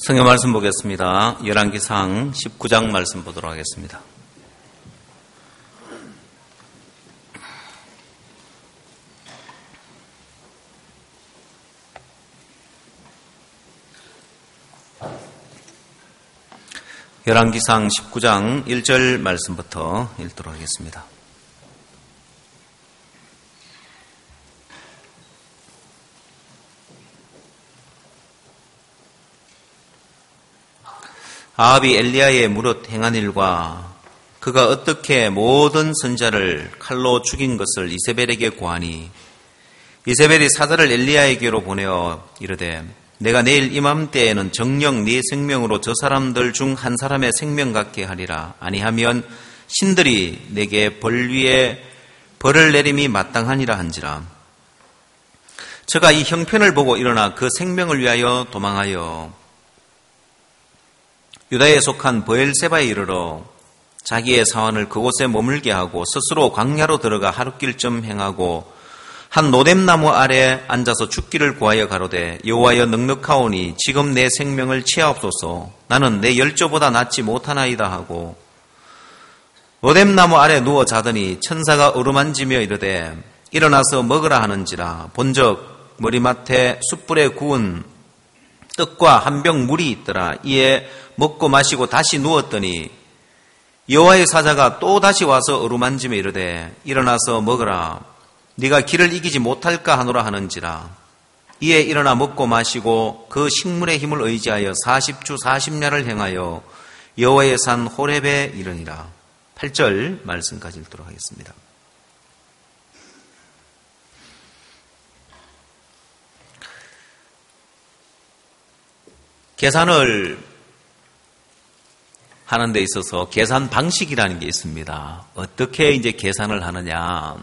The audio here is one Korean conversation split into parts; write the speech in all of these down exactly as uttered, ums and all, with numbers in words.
성경 말씀 보겠습니다. 열왕기상 십구 장 말씀 보도록 하겠습니다. 열왕기상 십구 장 일 절 말씀부터 읽도록 하겠습니다. 아합이 엘리야의 무릇 행한 일과 그가 어떻게 모든 선자를 칼로 죽인 것을 이세벨에게 고하니 이세벨이 사자를 엘리야에게로 보내어 이르되 내가 내일 이맘때에는 정녕 네 생명으로 저 사람들 중 한 사람의 생명 같게 하리라. 아니하면 신들이 내게 벌 위에 벌을 내림이 마땅하니라 한지라. 저가 이 형편을 보고 일어나 그 생명을 위하여 도망하여 유다에 속한 브엘세바에 이르러 자기의 사환을 그곳에 머물게 하고 스스로 광야로 들어가 하룻길 좀 행하고 한 노뎀나무 아래 앉아서 죽기를 구하여 가로되 여호와여 넉넉하오니 지금 내 생명을 취하옵소서. 나는 내 열조보다 낫지 못하나이다 하고 노뎀나무 아래 누워 자더니 천사가 어루만지며 이르되 일어나서 먹으라 하는지라. 본적 머리맡에 숯불에 구운 떡과 한 병 물이 있더라. 이에 먹고 마시고 다시 누웠더니 여호와의 사자가 또 다시 와서 어루만지며 이르되 일어나서 먹으라. 네가 길을 이기지 못할까 하노라 하는지라. 이에 일어나 먹고 마시고 그 식물의 힘을 의지하여 사십 주 사십 야를 행하여 여호와의 산 호렙에 이르니라. 팔 절 말씀까지 읽도록 하겠습니다. 계산을 하는 데 있어서 계산 방식이라는 게 있습니다. 어떻게 이제 계산을 하느냐.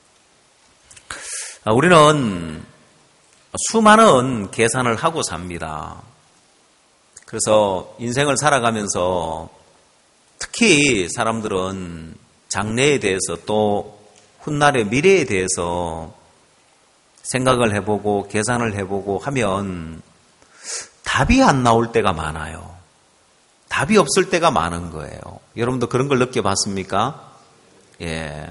우리는 수많은 계산을 하고 삽니다. 그래서 인생을 살아가면서 특히 사람들은 장래에 대해서 또 훗날의 미래에 대해서 생각을 해보고 계산을 해보고 하면 답이 안 나올 때가 많아요. 답이 없을 때가 많은 거예요. 여러분도 그런 걸 느껴봤습니까? 예.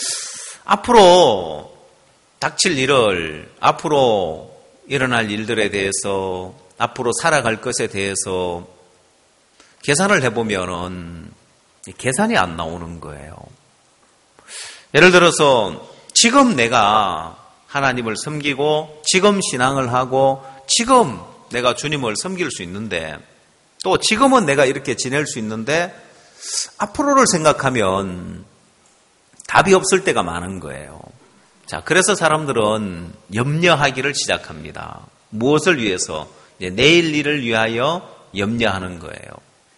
앞으로 닥칠 일을, 앞으로 일어날 일들에 대해서, 앞으로 살아갈 것에 대해서 계산을 해보면은 계산이 안 나오는 거예요. 예를 들어서 지금 내가 하나님을 섬기고 지금 신앙을 하고 지금 내가 주님을 섬길 수 있는데 또 지금은 내가 이렇게 지낼 수 있는데 앞으로를 생각하면 답이 없을 때가 많은 거예요. 자, 그래서 사람들은 염려하기를 시작합니다. 무엇을 위해서? 이제 내일 일을 위하여 염려하는 거예요.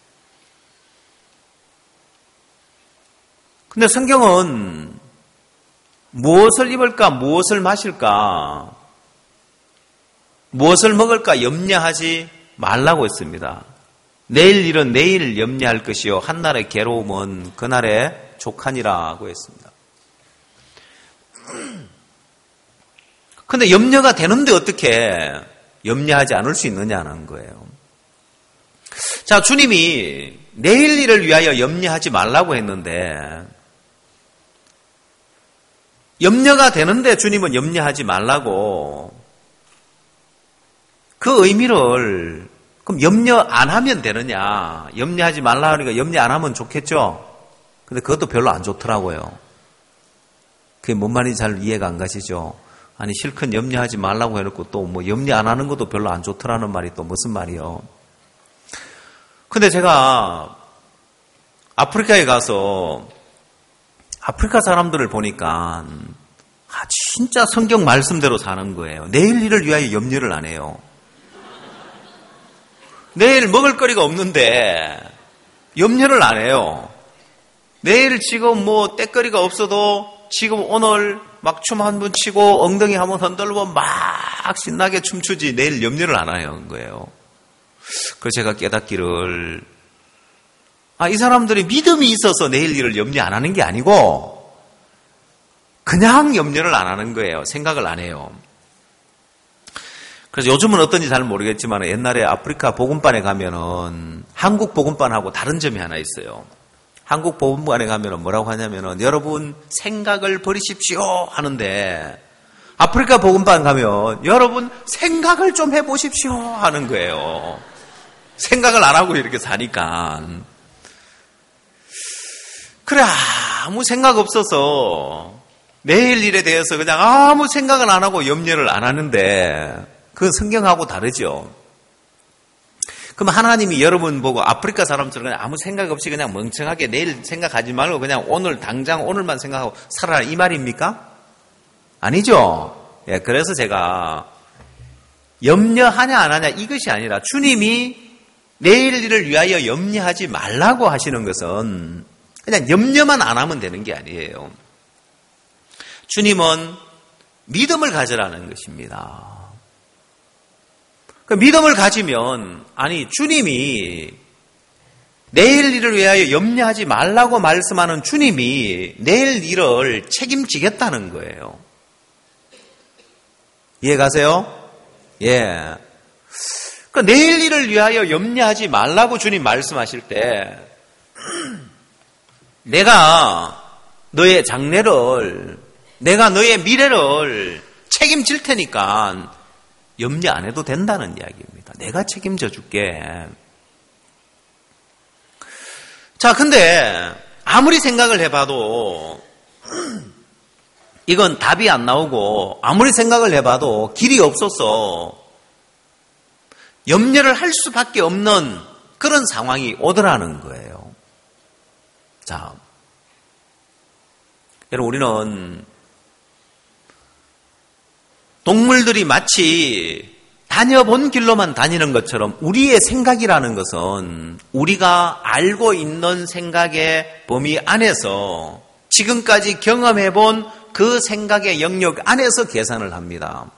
근데 성경은 무엇을 입을까, 무엇을 마실까, 무엇을 먹을까 염려하지 말라고 했습니다. 내일 일은 내일 염려할 것이요 한날의 괴로움은 그날의 족하니라고 했습니다. 근데 염려가 되는데 어떻게 염려하지 않을 수 있느냐는 거예요. 자, 주님이 내일 일을 위하여 염려하지 말라고 했는데 염려가 되는데 주님은 염려하지 말라고, 그 의미를 그럼 염려 안 하면 되느냐? 염려하지 말라 하니까 염려 안 하면 좋겠죠? 근데 그것도 별로 안 좋더라고요. 그게 뭔 말인지 잘 이해가 안 가시죠? 아니, 실컷 염려하지 말라고 해놓고 또 뭐 염려 안 하는 것도 별로 안 좋더라는 말이 또 무슨 말이요? 근데 제가 아프리카에 가서 아프리카 사람들을 보니까 아, 진짜 성경 말씀대로 사는 거예요. 내일 일을 위하여 염려를 안 해요. 내일 먹을 거리가 없는데 염려를 안 해요. 내일 지금 뭐 때거리가 없어도 지금 오늘 막 춤 한 번 치고 엉덩이 한번 흔들고 막 신나게 춤추지 내일 염려를 안 하는 거예요. 그래서 제가 깨닫기를, 아, 이 사람들이 믿음이 있어서 내일 일을 염려 안 하는 게 아니고 그냥 염려를 안 하는 거예요. 생각을 안 해요. 그래서 요즘은 어떤지 잘 모르겠지만 옛날에 아프리카 복음반에 가면은 한국 복음반하고 다른 점이 하나 있어요. 한국 복음반에 가면은 뭐라고 하냐면은 여러분 생각을 버리십시오 하는데 아프리카 복음반 가면 여러분 생각을 좀 해보십시오 하는 거예요. 생각을 안 하고 이렇게 사니까. 그래 아무 생각 없어서 내일 일에 대해서 그냥 아무 생각을 안 하고 염려를 안 하는데 그건 성경하고 다르죠. 그럼 하나님이 여러분 보고 아프리카 사람처럼 그냥 아무 생각 없이 그냥 멍청하게 내일 생각하지 말고 그냥 오늘 당장 오늘만 생각하고 살아라 이 말입니까? 아니죠. 예, 그래서 제가 염려하냐 안 하냐 이것이 아니라 주님이 내일 일을 위하여 염려하지 말라고 하시는 것은 그냥 염려만 안 하면 되는 게 아니에요. 주님은 믿음을 가져라는 것입니다. 그 믿음을 가지면 아니 주님이 내일 일을 위하여 염려하지 말라고 말씀하는 주님이 내일 일을 책임지겠다는 거예요. 이해가세요? 예. 그 내일 일을 위하여 염려하지 말라고 주님 말씀하실 때 내가 너의 장래를 내가 너의 미래를 책임질 테니까 염려 안 해도 된다는 이야기입니다. 내가 책임져 줄게. 자, 근데 아무리 생각을 해봐도 이건 답이 안 나오고 아무리 생각을 해봐도 길이 없어서 염려를 할 수밖에 없는 그런 상황이 오더라는 거예요. 자, 여러분 우리는 동물들이 마치 다녀본 길로만 다니는 것처럼 우리의 생각이라는 것은 우리가 알고 있는 생각의 범위 안에서 지금까지 경험해본 그 생각의 영역 안에서 계산을 합니다.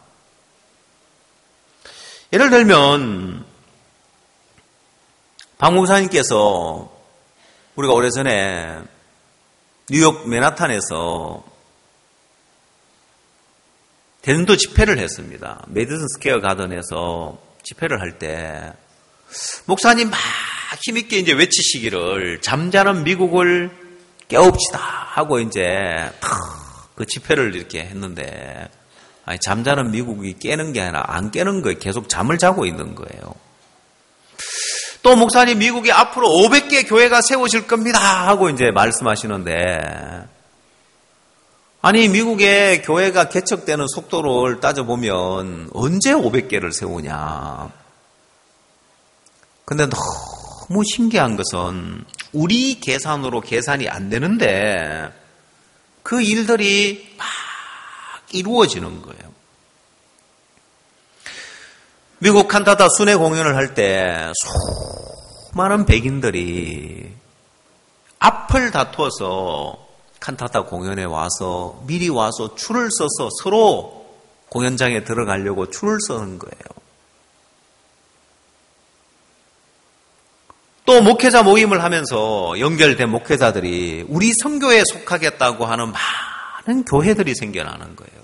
예를 들면 박 목사님께서 우리가 오래전에 뉴욕 맨하탄에서 대전도 집회를 했습니다. 메디슨 스퀘어 가든에서 집회를 할 때 목사님 막 힘있게 이제 외치시기를 잠자는 미국을 깨웁시다 하고 이제 그 집회를 이렇게 했는데 아니, 잠자는 미국이 깨는 게 아니라 안 깨는 거예요. 계속 잠을 자고 있는 거예요. 또 목사님 미국이 앞으로 오백 개 교회가 세워질 겁니다 하고 이제 말씀하시는데 아니 미국의 교회가 개척되는 속도를 따져보면 언제 오백 개를 세우냐. 근데 너무 신기한 것은 우리 계산으로 계산이 안 되는데 그 일들이 막 이루어지는 거예요. 미국 칸타타 순회 공연을 할 때 수많은 백인들이 앞을 다투어서 칸타타 공연에 와서 미리 와서 줄을 서서 서로 공연장에 들어가려고 줄을 서는 거예요. 또 목회자 모임을 하면서 연결된 목회자들이 우리 선교에 속하겠다고 하는 많은 교회들이 생겨나는 거예요.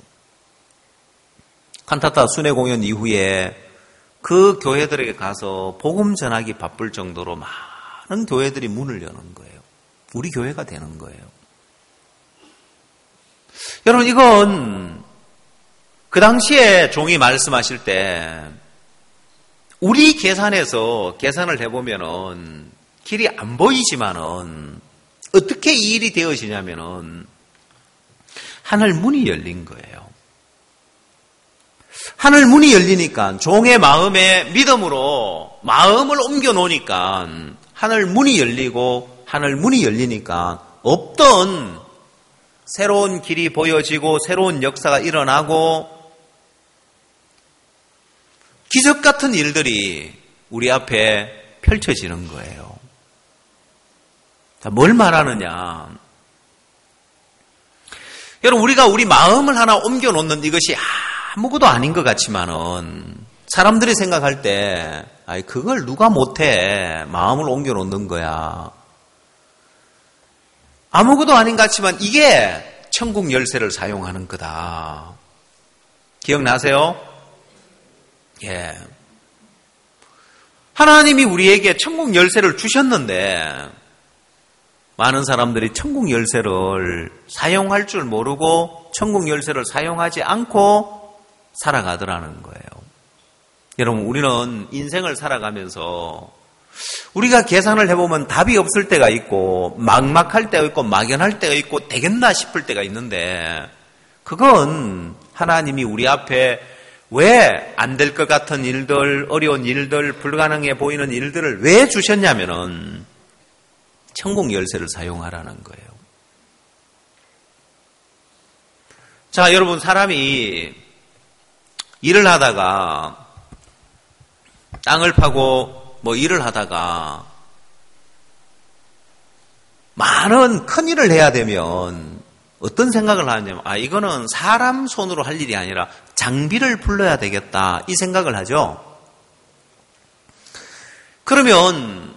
칸타타 순회 공연 이후에 그 교회들에게 가서 복음 전하기 바쁠 정도로 많은 교회들이 문을 여는 거예요. 우리 교회가 되는 거예요. 여러분 이건 그 당시에 종이 말씀하실 때 우리 계산에서 계산을 해보면은 길이 안 보이지만은 어떻게 이 일이 되어지냐면은 하늘 문이 열린 거예요. 하늘 문이 열리니까 종의 마음에 믿음으로 마음을 옮겨 놓으니까 하늘 문이 열리고 하늘 문이 열리니까 없던 새로운 길이 보여지고 새로운 역사가 일어나고 기적 같은 일들이 우리 앞에 펼쳐지는 거예요. 자, 뭘 말하느냐. 여러분 우리가 우리 마음을 하나 옮겨 놓는 이것이 아무것도 아닌 것 같지만은 사람들이 생각할 때 아이 그걸 누가 못해 마음을 옮겨 놓는 거야. 아무것도 아닌 것 같지만 이게 천국 열쇠를 사용하는 거다. 기억나세요? 예. 하나님이 우리에게 천국 열쇠를 주셨는데 많은 사람들이 천국 열쇠를 사용할 줄 모르고 천국 열쇠를 사용하지 않고 살아가더라는 거예요. 여러분, 우리는 인생을 살아가면서 우리가 계산을 해보면 답이 없을 때가 있고 막막할 때가 있고 막연할 때가 있고 되겠나 싶을 때가 있는데 그건 하나님이 우리 앞에 왜 안 될 것 같은 일들, 어려운 일들, 불가능해 보이는 일들을 왜 주셨냐면은 천국 열쇠를 사용하라는 거예요. 자, 여러분, 사람이 일을 하다가 땅을 파고 뭐 일을 하다가 많은 큰 일을 해야 되면 어떤 생각을 하냐면 아 이거는 사람 손으로 할 일이 아니라 장비를 불러야 되겠다 이 생각을 하죠. 그러면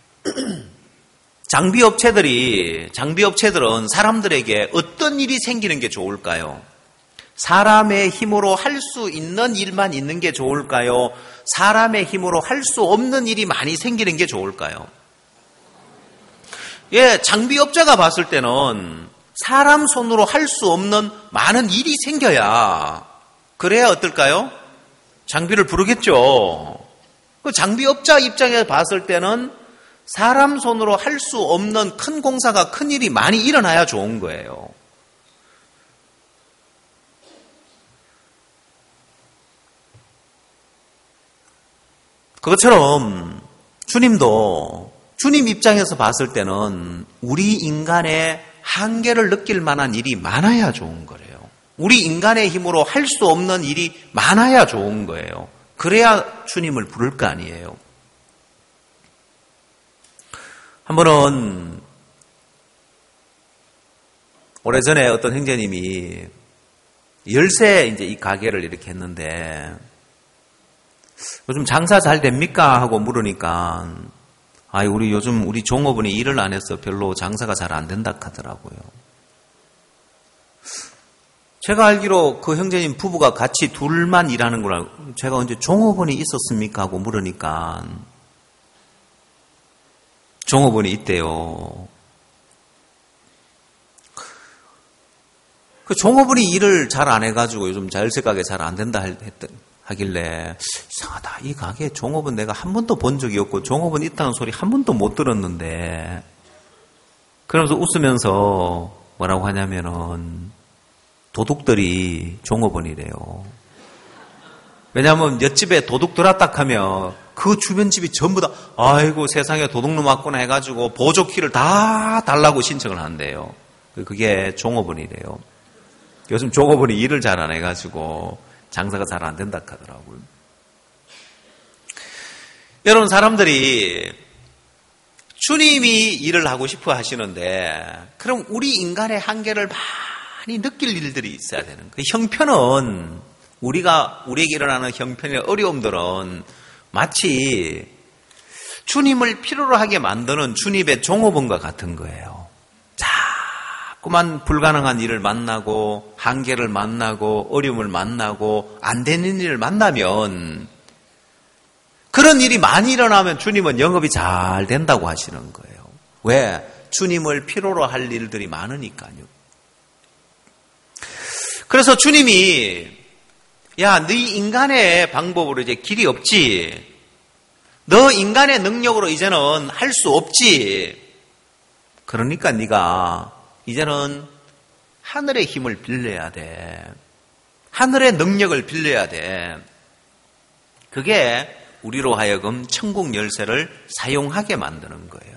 장비 업체들이 장비 업체들은 사람들에게 어떤 일이 생기는 게 좋을까요? 사람의 힘으로 할 수 있는 일만 있는 게 좋을까요? 사람의 힘으로 할 수 없는 일이 많이 생기는 게 좋을까요? 예, 장비 업자가 봤을 때는 사람 손으로 할 수 없는 많은 일이 생겨야 그래야 어떨까요? 장비를 부르겠죠. 그 장비 업자 입장에서 봤을 때는 사람 손으로 할 수 없는 큰 공사가 큰 일이 많이 일어나야 좋은 거예요. 그것처럼 주님도 주님 입장에서 봤을 때는 우리 인간의 한계를 느낄 만한 일이 많아야 좋은 거래요. 우리 인간의 힘으로 할 수 없는 일이 많아야 좋은 거예요. 그래야 주님을 부를 거 아니에요. 한 번은 오래전에 어떤 형제님이 열쇠 이제 이 가게를 이렇게 했는데 요즘 장사 잘 됩니까? 하고 물으니까 아, 우리 요즘 우리 종업원이 일을 안 해서 별로 장사가 잘 안 된다 하더라고요. 제가 알기로 그 형제님 부부가 같이 둘만 일하는 걸 알고 제가 언제 종업원이 있었습니까? 하고 물으니까 종업원이 있대요. 그 종업원이 일을 잘 안 해가지고 요즘 열쇠 가게 잘 안 된다 했던 하길래 이상하다. 이 가게 종업원 내가 한 번도 본 적이 없고 종업원 있다는 소리 한 번도 못 들었는데 그러면서 웃으면서 뭐라고 하냐면은 도둑들이 종업원이래요. 왜냐하면 옆집에 도둑 들었다 하면 그 주변 집이 전부 다 아이고 세상에 도둑놈 왔구나 해가지고 보조키를 다 달라고 신청을 한대요. 그게 종업원이래요. 요즘 종업원이 일을 잘 안 해가지고 장사가 잘 안 된다 하더라고요. 여러분, 사람들이 주님이 일을 하고 싶어 하시는데 그럼 우리 인간의 한계를 많이 느낄 일들이 있어야 되는 거예요. 형편은 우리가 우리에게 일어나는 형편의 어려움들은 마치 주님을 필요로 하게 만드는 주님의 종업원과 같은 거예요. 자꾸만 불가능한 일을 만나고 한계를 만나고 어려움을 만나고 안 되는 일을 만나면 그런 일이 많이 일어나면 주님은 영업이 잘 된다고 하시는 거예요. 왜? 주님을 필요로 할 일들이 많으니까요. 그래서 주님이 야, 네 인간의 방법으로 이제 길이 없지. 너 인간의 능력으로 이제는 할 수 없지. 그러니까 네가 이제는 하늘의 힘을 빌려야 돼. 하늘의 능력을 빌려야 돼. 그게 우리로 하여금 천국 열쇠를 사용하게 만드는 거예요.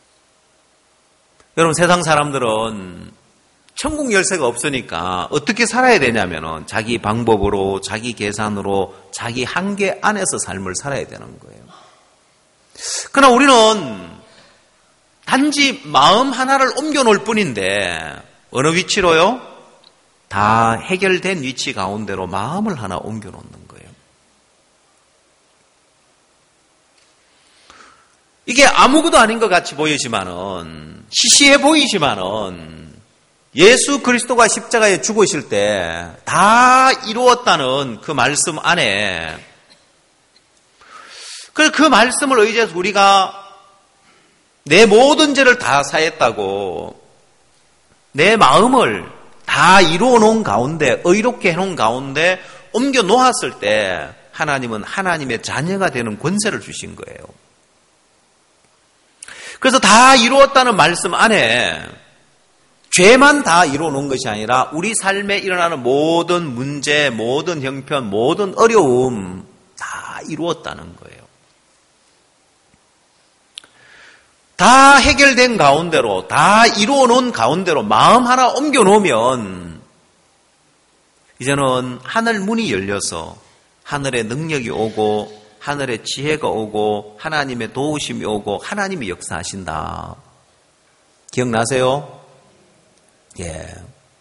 여러분, 세상 사람들은 천국 열쇠가 없으니까 어떻게 살아야 되냐면은 자기 방법으로, 자기 계산으로, 자기 한계 안에서 삶을 살아야 되는 거예요. 그러나 우리는 단지 마음 하나를 옮겨놓을 뿐인데 어느 위치로요? 다 해결된 위치 가운데로 마음을 하나 옮겨놓는 거예요. 이게 아무것도 아닌 것 같이 보이지만은 시시해 보이지만은 예수 그리스도가 십자가에 죽으실 때 다 이루었다는 그 말씀 안에 그래서 그 말씀을 의지해서 우리가 내 모든 죄를 다 사했다고 내 마음을 다 이루어 놓은 가운데, 의롭게 해놓은 가운데 옮겨 놓았을 때 하나님은 하나님의 자녀가 되는 권세를 주신 거예요. 그래서 다 이루었다는 말씀 안에 죄만 다 이루어 놓은 것이 아니라 우리 삶에 일어나는 모든 문제, 모든 형편, 모든 어려움 다 이루었다는 거예요. 다 해결된 가운데로, 다 이루어 놓은 가운데로 마음 하나 옮겨 놓으면 이제는 하늘 문이 열려서 하늘의 능력이 오고 하늘의 지혜가 오고 하나님의 도우심이 오고 하나님이 역사하신다. 기억나세요? 예.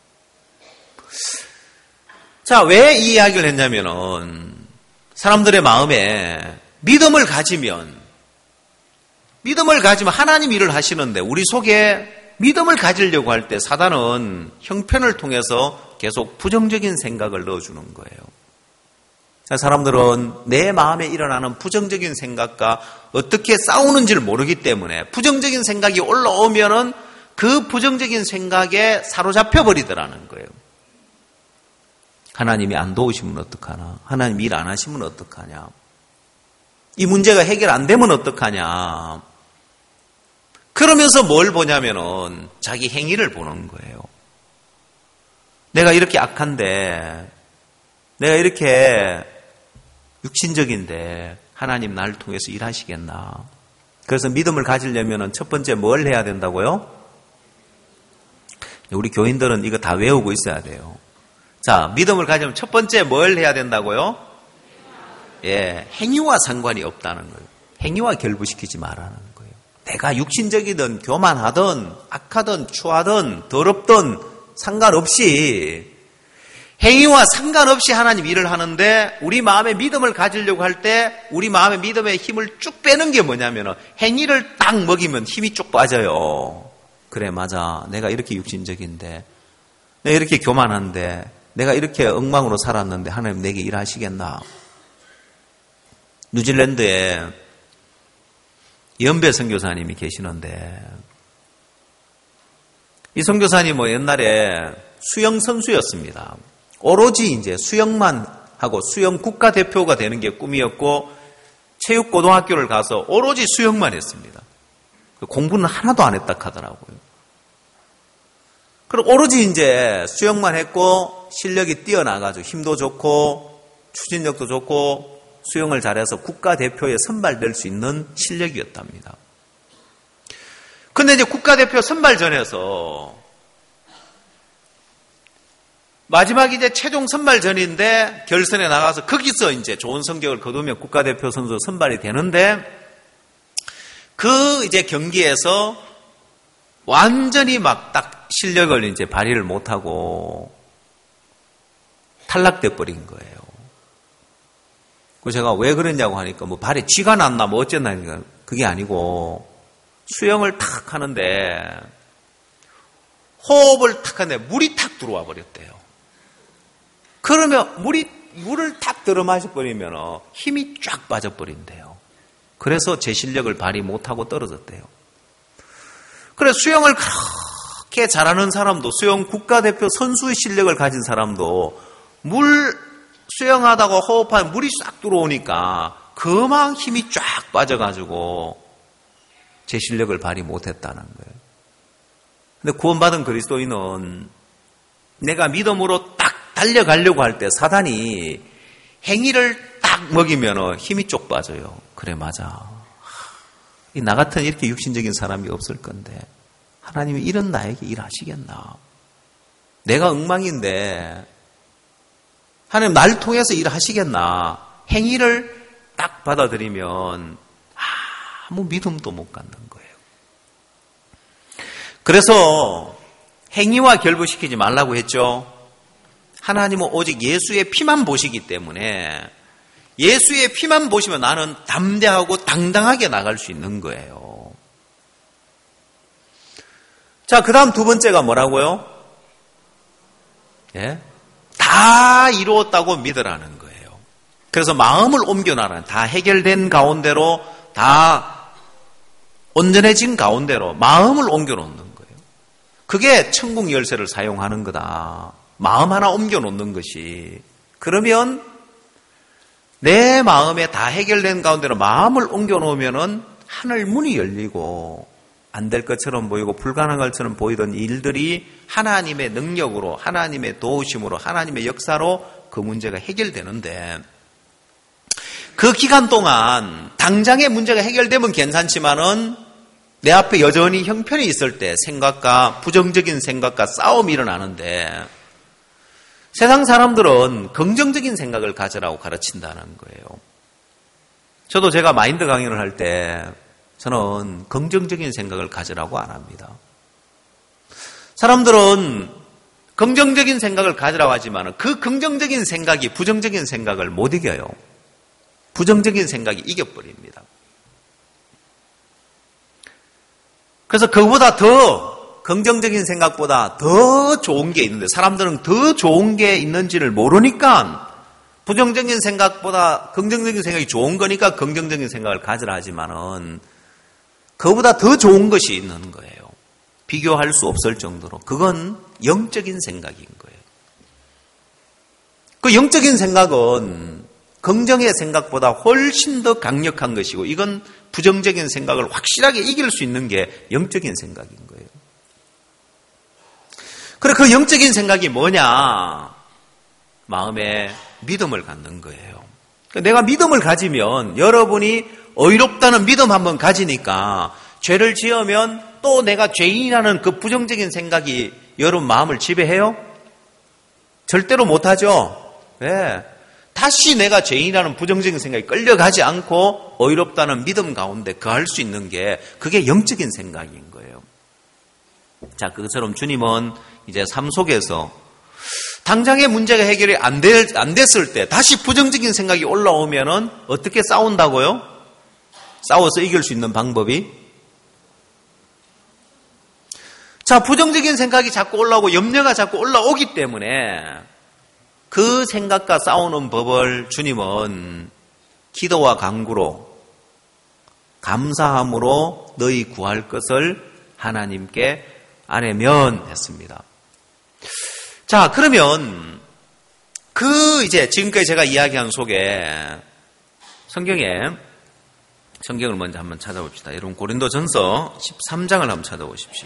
자, 왜 이 이야기를 했냐면은 사람들의 마음에 믿음을 가지면 믿음을 가지면 하나님 일을 하시는데 우리 속에 믿음을 가지려고 할 때 사단은 형편을 통해서 계속 부정적인 생각을 넣어주는 거예요. 사람들은 내 마음에 일어나는 부정적인 생각과 어떻게 싸우는지를 모르기 때문에 부정적인 생각이 올라오면은 그 부정적인 생각에 사로잡혀 버리더라는 거예요. 하나님이 안 도우시면 어떡하나? 하나님 일 안 하시면 어떡하냐? 이 문제가 해결 안 되면 어떡하냐? 그러면서 뭘 보냐면은 자기 행위를 보는 거예요. 내가 이렇게 악한데, 내가 이렇게 육신적인데 하나님 나를 통해서 일하시겠나? 그래서 믿음을 가지려면은 첫 번째 뭘 해야 된다고요? 우리 교인들은 이거 다 외우고 있어야 돼요. 자, 믿음을 가지려면 첫 번째 뭘 해야 된다고요? 예, 행위와 상관이 없다는 거예요. 행위와 결부시키지 말라는 거예요. 내가 육신적이든 교만하든 악하든 추하든 더럽든 상관없이 행위와 상관없이 하나님 일을 하는데 우리 마음에 믿음을 가지려고 할 때 우리 마음에 믿음의 힘을 쭉 빼는 게 뭐냐면 행위를 딱 먹이면 힘이 쭉 빠져요. 그래, 맞아. 내가 이렇게 육신적인데, 내가 이렇게 교만한데, 내가 이렇게 엉망으로 살았는데 하나님 내게 일하시겠나? 뉴질랜드에 연배 선교사님이 계시는데 이 선교사님은 뭐 옛날에 수영 선수였습니다. 오로지 이제 수영만 하고 수영 국가대표가 되는 게 꿈이었고 체육고등학교를 가서 오로지 수영만 했습니다. 공부는 하나도 안 했다 하더라고요. 그리고 오로지 이제 수영만 했고 실력이 뛰어나가지고 힘도 좋고 추진력도 좋고 수영을 잘해서 국가대표에 선발될 수 있는 실력이었답니다. 근데 이제 국가대표 선발전에서 마지막 이제 최종 선발전인데 결선에 나가서 거기서 이제 좋은 성적을 거두면 국가대표 선수 선발이 되는데 그 이제 경기에서 완전히 막 딱 실력을 이제 발휘를 못하고 탈락돼 버린 거예요. 그 제가 왜 그랬냐고 하니까 뭐 발에 쥐가 났나 뭐 어쨌나 하니까 그게 아니고 수영을 탁 하는데 호흡을 탁 하는데 물이 탁 들어와 버렸대요. 그러면 물이 물을 탁 들어 마셔 버리면 힘이 쫙 빠져 버린대요. 그래서 제 실력을 발휘 못하고 떨어졌대요. 그래서 수영을 그렇게 잘하는 사람도 수영 국가대표 선수의 실력을 가진 사람도 물 수영하다가 호흡하면 물이 싹 들어오니까 그만 힘이 쫙 빠져가지고 제 실력을 발휘 못했다는 거예요. 근데 구원받은 그리스도인은 내가 믿음으로 딱 달려가려고 할 때 사단이 행위를 딱 먹이면 힘이 쪽 빠져요. 그래, 맞아. 나 같은 이렇게 육신적인 사람이 없을 건데 하나님이 이런 나에게 일하시겠나? 내가 엉망인데 하나님 날 통해서 일하시겠나? 행위를 딱 받아들이면 아무 믿음도 못 갖는 거예요. 그래서 행위와 결부시키지 말라고 했죠. 하나님은 오직 예수의 피만 보시기 때문에 예수의 피만 보시면 나는 담대하고 당당하게 나갈 수 있는 거예요. 자, 그 다음 두 번째가 뭐라고요? 예? 다 이루었다고 믿으라는 거예요. 그래서 마음을 옮겨놔라. 다 해결된 가운데로, 다 온전해진 가운데로 마음을 옮겨놓는 거예요. 그게 천국 열쇠를 사용하는 거다. 마음 하나 옮겨놓는 것이. 그러면 내 마음에 다 해결된 가운데로 마음을 옮겨놓으면은 하늘 문이 열리고 안 될 것처럼 보이고 불가능한 것처럼 보이던 일들이 하나님의 능력으로, 하나님의 도우심으로, 하나님의 역사로 그 문제가 해결되는데, 그 기간 동안 당장의 문제가 해결되면 괜찮지만은 내 앞에 여전히 형편이 있을 때 생각과, 부정적인 생각과 싸움이 일어나는데, 세상 사람들은 긍정적인 생각을 가지라고 가르친다는 거예요. 저도 제가 마인드 강연을 할 때 저는 긍정적인 생각을 가지라고 안 합니다. 사람들은 긍정적인 생각을 가지라고 하지만 그 긍정적인 생각이 부정적인 생각을 못 이겨요. 부정적인 생각이 이겨버립니다. 그래서 그보다 더 긍정적인 생각보다 더 좋은 게 있는데, 사람들은 더 좋은 게 있는지를 모르니까 부정적인 생각보다 긍정적인 생각이 좋은 거니까 긍정적인 생각을 가지라 하지만은 그보다 더 좋은 것이 있는 거예요. 비교할 수 없을 정도로. 그건 영적인 생각인 거예요. 그 영적인 생각은 긍정의 생각보다 훨씬 더 강력한 것이고, 이건 부정적인 생각을 확실하게 이길 수 있는 게 영적인 생각인 거예요. 그래, 그 영적인 생각이 뭐냐? 마음에 믿음을 갖는 거예요. 내가 믿음을 가지면, 여러분이 의롭다는 믿음 한번 가지니까 죄를 지으면 또 내가 죄인이라는 그 부정적인 생각이 여러분 마음을 지배해요? 절대로 못하죠. 네. 다시 내가 죄인이라는 부정적인 생각이 끌려가지 않고 의롭다는 믿음 가운데 거할 수 있는 게, 그게 영적인 생각인 거예요. 자, 그것처럼 주님은 이제 삶 속에서 당장의 문제가 해결이 안, 될, 안 됐을 때 다시 부정적인 생각이 올라오면은 어떻게 싸운다고요? 싸워서 이길 수 있는 방법이? 자, 부정적인 생각이 자꾸 올라오고 염려가 자꾸 올라오기 때문에 그 생각과 싸우는 법을 주님은 기도와 간구로, 감사함으로 너희 구할 것을 하나님께 아뢰면 했습니다. 자, 그러면 그 이제 지금까지 제가 이야기한 속에 성경에, 성경을 먼저 한번 찾아봅시다. 여러분 고린도전서 십삼 장을 한번 찾아보십시오.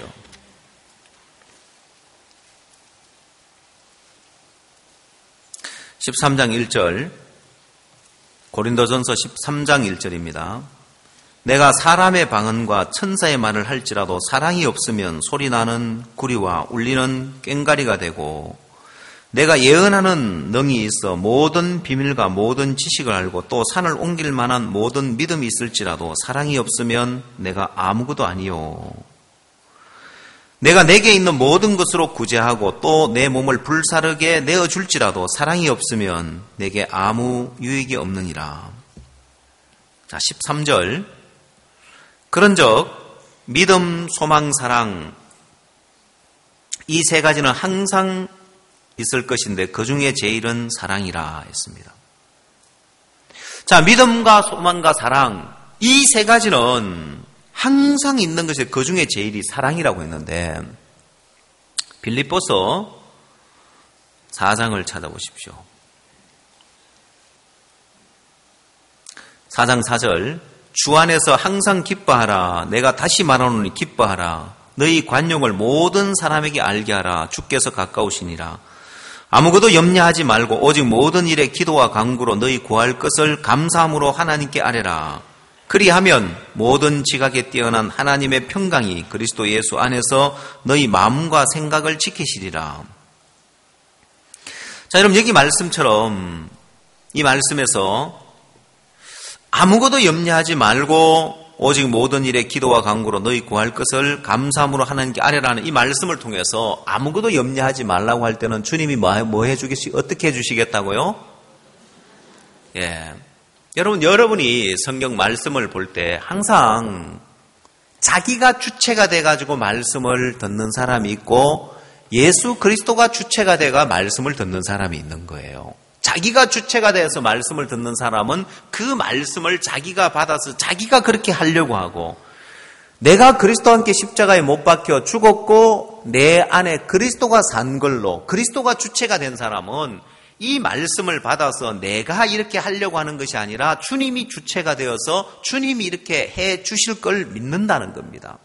십삼 장 일 절, 고린도전서 십삼 장 일 절입니다. 내가 사람의 방언과 천사의 말을 할지라도 사랑이 없으면 소리나는 구리와 울리는 꽹가리가 되고, 내가 예언하는 능이 있어 모든 비밀과 모든 지식을 알고 또 산을 옮길 만한 모든 믿음이 있을지라도 사랑이 없으면 내가 아무것도 아니요. 내가 내게 있는 모든 것으로 구제하고 또 내 몸을 불사르게 내어줄지라도 사랑이 없으면 내게 아무 유익이 없느니라. 자, 십삼 절. 그런즉 믿음, 소망, 사랑, 이 세 가지는 항상 있을 것인데 그 중에 제일은 사랑이라 했습니다. 자, 믿음과 소망과 사랑, 이 세 가지는 항상 있는 것이 그 중에 제일이 사랑이라고 했는데, 빌립보서 사 장을 찾아보십시오. 사 장 사 절. 주 안에서 항상 기뻐하라. 내가 다시 말하노니 기뻐하라. 너희 관용을 모든 사람에게 알게 하라. 주께서 가까우시니라. 아무것도 염려하지 말고 오직 모든 일에 기도와 간구로 너희 구할 것을 감사함으로 하나님께 아뢰라. 그리하면 모든 지각에 뛰어난 하나님의 평강이 그리스도 예수 안에서 너희 마음과 생각을 지키시리라. 자, 여러분 여기 말씀처럼 이 말씀에서 아무것도 염려하지 말고 오직 모든 일에 기도와 간구로 너희 구할 것을 감사함으로 하나님께 아뢰라는 이 말씀을 통해서 아무것도 염려하지 말라고 할 때는 주님이 뭐, 뭐 해주겠지, 어떻게 해주시겠다고요? 예. 여러분, 여러분이 성경 말씀을 볼 때 항상 자기가 주체가 돼가지고 말씀을 듣는 사람이 있고 예수 그리스도가 주체가 돼가 말씀을 듣는 사람이 있는 거예요. 자기가 주체가 돼서 말씀을 듣는 사람은 그 말씀을 자기가 받아서 자기가 그렇게 하려고 하고, 내가 그리스도와 함께 십자가에 못 박혀 죽었고 내 안에 그리스도가 산 걸로 그리스도가 주체가 된 사람은 이 말씀을 받아서 내가 이렇게 하려고 하는 것이 아니라 주님이 주체가 되어서 주님이 이렇게 해 주실 걸 믿는다는 겁니다.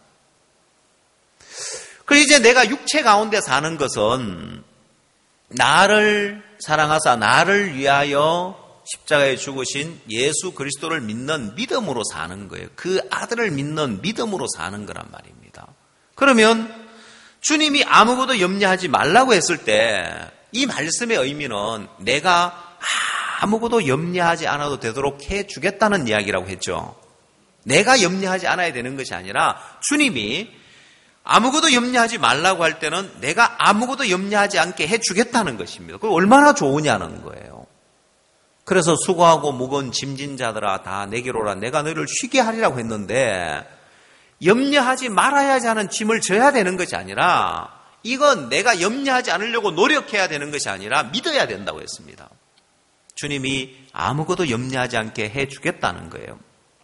그리고 이제 내가 육체 가운데 사는 것은 나를 사랑하사 나를 위하여 십자가에 죽으신 예수 그리스도를 믿는 믿음으로 사는 거예요. 그 아들을 믿는 믿음으로 사는 거란 말입니다. 그러면 주님이 아무것도 염려하지 말라고 했을 때 이 말씀의 의미는 내가 아무것도 염려하지 않아도 되도록 해주겠다는 이야기라고 했죠. 내가 염려하지 않아야 되는 것이 아니라 주님이 아무것도 염려하지 말라고 할 때는 내가 아무것도 염려하지 않게 해주겠다는 것입니다. 그게 얼마나 좋으냐는 거예요. 그래서 수고하고 무거운 짐진 자들아 다 내게로 오라 내가 너희를 쉬게 하리라고 했는데, 염려하지 말아야지 하는 짐을 져야 되는 것이 아니라 이건 내가 염려하지 않으려고 노력해야 되는 것이 아니라 믿어야 된다고 했습니다. 주님이 아무것도 염려하지 않게 해주겠다는 거예요.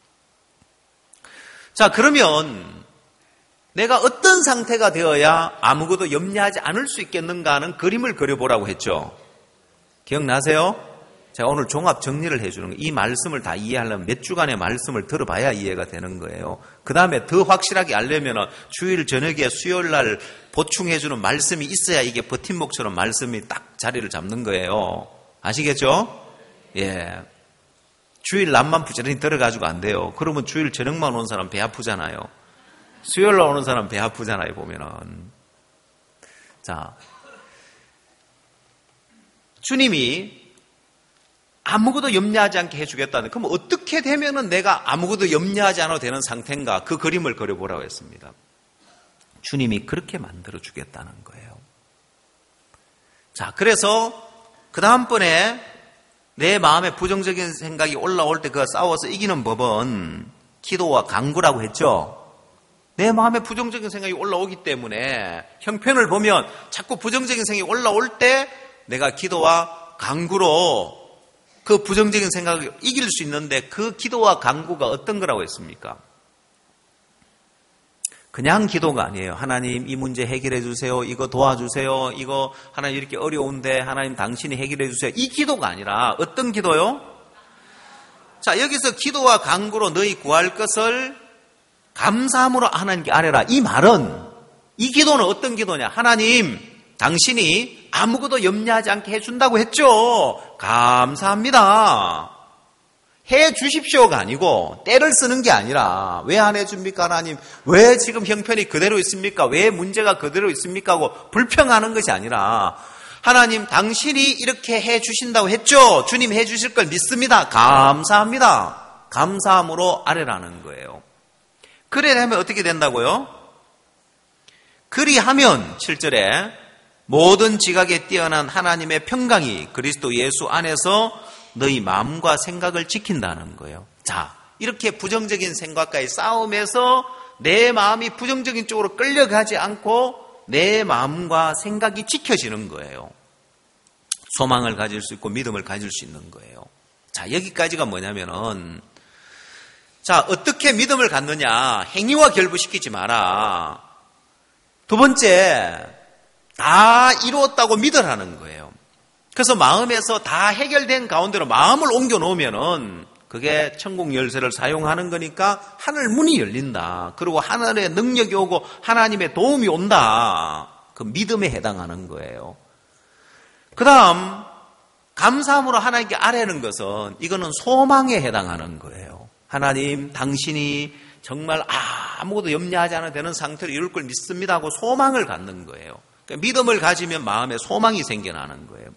자, 그러면 내가 어떤 상태가 되어야 아무것도 염려하지 않을 수 있겠는가 하는 그림을 그려보라고 했죠. 기억나세요? 제가 오늘 종합 정리를 해주는 거예요. 이 말씀을 다 이해하려면 몇 주간의 말씀을 들어봐야 이해가 되는 거예요. 그 다음에 더 확실하게 알려면 주일 저녁에 수요일 날 보충해주는 말씀이 있어야 이게 버팀목처럼 말씀이 딱 자리를 잡는 거예요. 아시겠죠? 예. 주일 낮만 부지런히 들어가지고 안 돼요. 그러면 주일 저녁만 오는 사람 배 아프잖아요. 수요일 날 오는 사람 배 아프잖아요, 보면은. 자. 주님이 아무것도 염려하지 않게 해주겠다는, 그럼 어떻게 되면은 내가 아무것도 염려하지 않아도 되는 상태인가? 그 그림을 그려보라고 했습니다. 주님이 그렇게 만들어주겠다는 거예요. 자, 그래서 그 다음번에 내 마음에 부정적인 생각이 올라올 때 그거 싸워서 이기는 법은 기도와 간구라고 했죠. 내 마음에 부정적인 생각이 올라오기 때문에 형편을 보면 자꾸 부정적인 생각이 올라올 때 내가 기도와 간구로 그 부정적인 생각을 이길 수 있는데, 그 기도와 간구가 어떤 거라고 했습니까? 그냥 기도가 아니에요. 하나님 이 문제 해결해 주세요. 이거 도와주세요. 이거 하나님 이렇게 어려운데 하나님 당신이 해결해 주세요. 이 기도가 아니라 어떤 기도요? 자, 여기서 기도와 간구로 너희 구할 것을 감사함으로 하나님께 아뢰라. 이 말은, 이 기도는 어떤 기도냐? 하나님 당신이 아무것도 염려하지 않게 해준다고 했죠. 감사합니다. 해 주십시오가 아니고 때를 쓰는 게 아니라 왜 안 해줍니까 하나님? 왜 지금 형편이 그대로 있습니까? 왜 문제가 그대로 있습니까? 하고 불평하는 것이 아니라 하나님 당신이 이렇게 해 주신다고 했죠. 주님 해 주실 걸 믿습니다. 감사합니다. 감사함으로 아뢰라는 거예요. 그래 하면 어떻게 된다고요? 그리하면 칠 절에 모든 지각에 뛰어난 하나님의 평강이 그리스도 예수 안에서 너희 마음과 생각을 지킨다는 거예요. 자, 이렇게 부정적인 생각과의 싸움에서 내 마음이 부정적인 쪽으로 끌려가지 않고 내 마음과 생각이 지켜지는 거예요. 소망을 가질 수 있고 믿음을 가질 수 있는 거예요. 자, 여기까지가 뭐냐면은, 자, 어떻게 믿음을 갖느냐? 행위와 결부시키지 마라. 두 번째, 다 이루었다고 믿으라는 거예요. 그래서 마음에서 다 해결된 가운데로 마음을 옮겨 놓으면은 그게 천국 열쇠를 사용하는 거니까 하늘 문이 열린다. 그리고 하늘의 능력이 오고 하나님의 도움이 온다. 그 믿음에 해당하는 거예요. 그 다음, 감사함으로 하나님께 아뢰는 것은 이거는 소망에 해당하는 거예요. 하나님, 당신이 정말 아무것도 염려하지 않아도 되는 상태로 이룰 걸 믿습니다 하고 소망을 갖는 거예요. 그러니까 믿음을 가지면 마음에 소망이 생겨나는 거예요.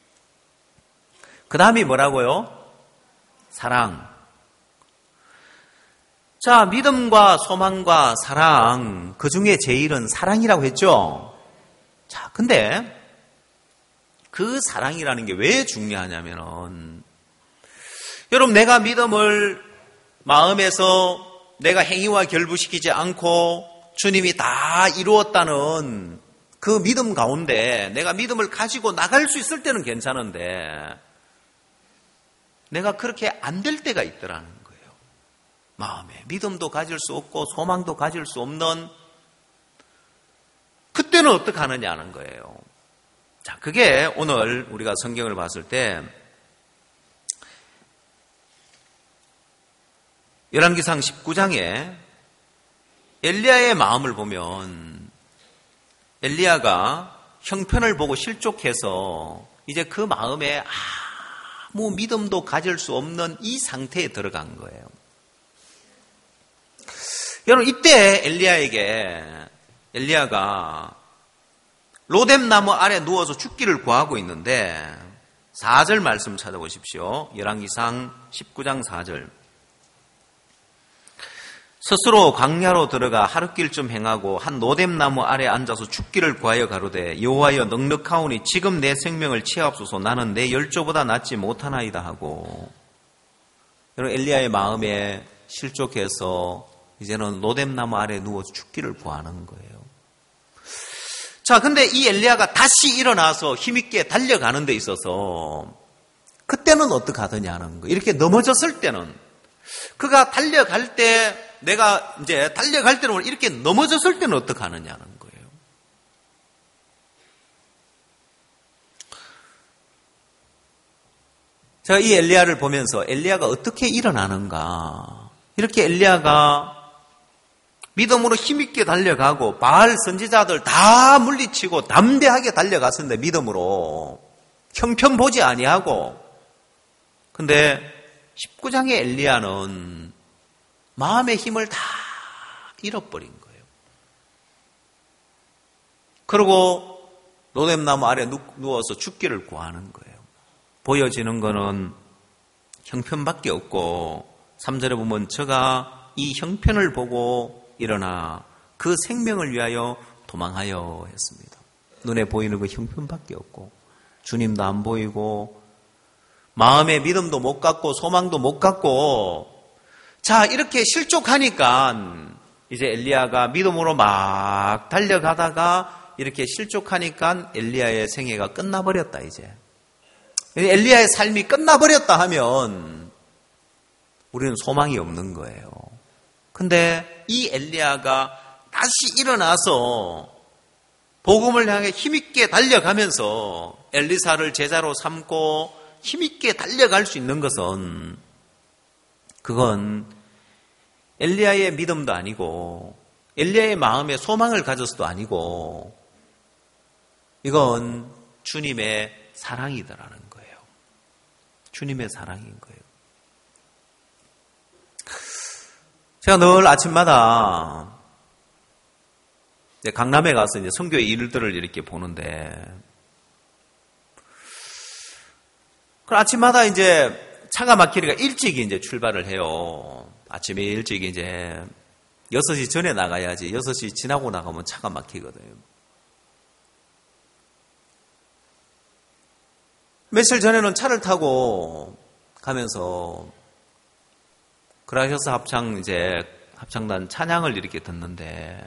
그 다음이 뭐라고요? 사랑. 자, 믿음과 소망과 사랑, 그 중에 제일은 사랑이라고 했죠? 자, 근데 그 사랑이라는 게 왜 중요하냐면은, 여러분, 내가 믿음을 마음에서 내가 행위와 결부시키지 않고 주님이 다 이루었다는 그 믿음 가운데 내가 믿음을 가지고 나갈 수 있을 때는 괜찮은데, 내가 그렇게 안 될 때가 있더라는 거예요. 마음에 믿음도 가질 수 없고 소망도 가질 수 없는 그때는 어떻게 하느냐는 거예요. 자, 그게 오늘 우리가 성경을 봤을 때 열왕기상 십구 장에 엘리야의 마음을 보면 엘리야가 형편을 보고 실족해서 이제 그 마음에 아무 믿음도 가질 수 없는 이 상태에 들어간 거예요. 여러분, 이때 엘리야에게 엘리야가 로뎀 나무 아래 누워서 죽기를 구하고 있는데 사 절 말씀 찾아보십시오. 열왕기상 십구 장 사 절. 스스로 광야로 들어가 하룻길쯤 행하고 한 로뎀 나무 아래 앉아서 죽기를 구하여 가로되 여호와여 넉넉하오니 지금 내 생명을 취하옵소서. 나는 내 열조보다 낫지 못하나이다 하고. 여러분, 엘리야의 마음에 실족해서 이제는 로뎀 나무 아래 누워서 죽기를 구하는 거예요. 자, 근데 이 엘리야가 다시 일어나서 힘있게 달려가는 데 있어서 그때는 어떻게 하더냐는 거예요. 이렇게 넘어졌을 때는 그가 달려갈 때 내가 이제 달려갈 때는 이렇게 넘어졌을 때는 어떻게 하느냐는 거예요. 제가 이 엘리야를 보면서 엘리야가 어떻게 일어나는가. 이렇게 엘리야가 믿음으로 힘있게 달려가고 바알 선지자들 다 물리치고 담대하게 달려갔었는데 믿음으로 형편 보지 아니하고. 근데 십구 장의 엘리야는 마음의 힘을 다 잃어버린 거예요. 그리고 로뎀나무 아래 누워서 죽기를 구하는 거예요. 보여지는 거는 형편밖에 없고 삼 절에 보면 저가 이 형편을 보고 일어나 그 생명을 위하여 도망하여 했습니다. 눈에 보이는 그 형편밖에 없고 주님도 안 보이고 마음의 믿음도 못 갖고 소망도 못 갖고. 자, 이렇게 실족하니까 이제 엘리야가 믿음으로 막 달려가다가 이렇게 실족하니까 엘리야의 생애가 끝나버렸다. 이제 엘리야의 삶이 끝나버렸다 하면 우리는 소망이 없는 거예요. 근데 이 엘리야가 다시 일어나서 복음을 향해 힘있게 달려가면서 엘리사를 제자로 삼고 힘있게 달려갈 수 있는 것은 그건 엘리야의 믿음도 아니고 엘리야의 마음에 소망을 가져서도 아니고 이건 주님의 사랑이더라는 거예요. 주님의 사랑인 거예요. 제가 늘 아침마다 강남에 가서 이제 선교의 일들을 이렇게 보는데, 그 아침마다 이제 차가 막히니까 일찍 이제 출발을 해요. 아침에 일찍 이제 여섯 시 전에 나가야지. 여섯 시 지나고 나가면 차가 막히거든요. 며칠 전에는 차를 타고 가면서 그라셔스 합창 이제 합창단 찬양을 이렇게 듣는데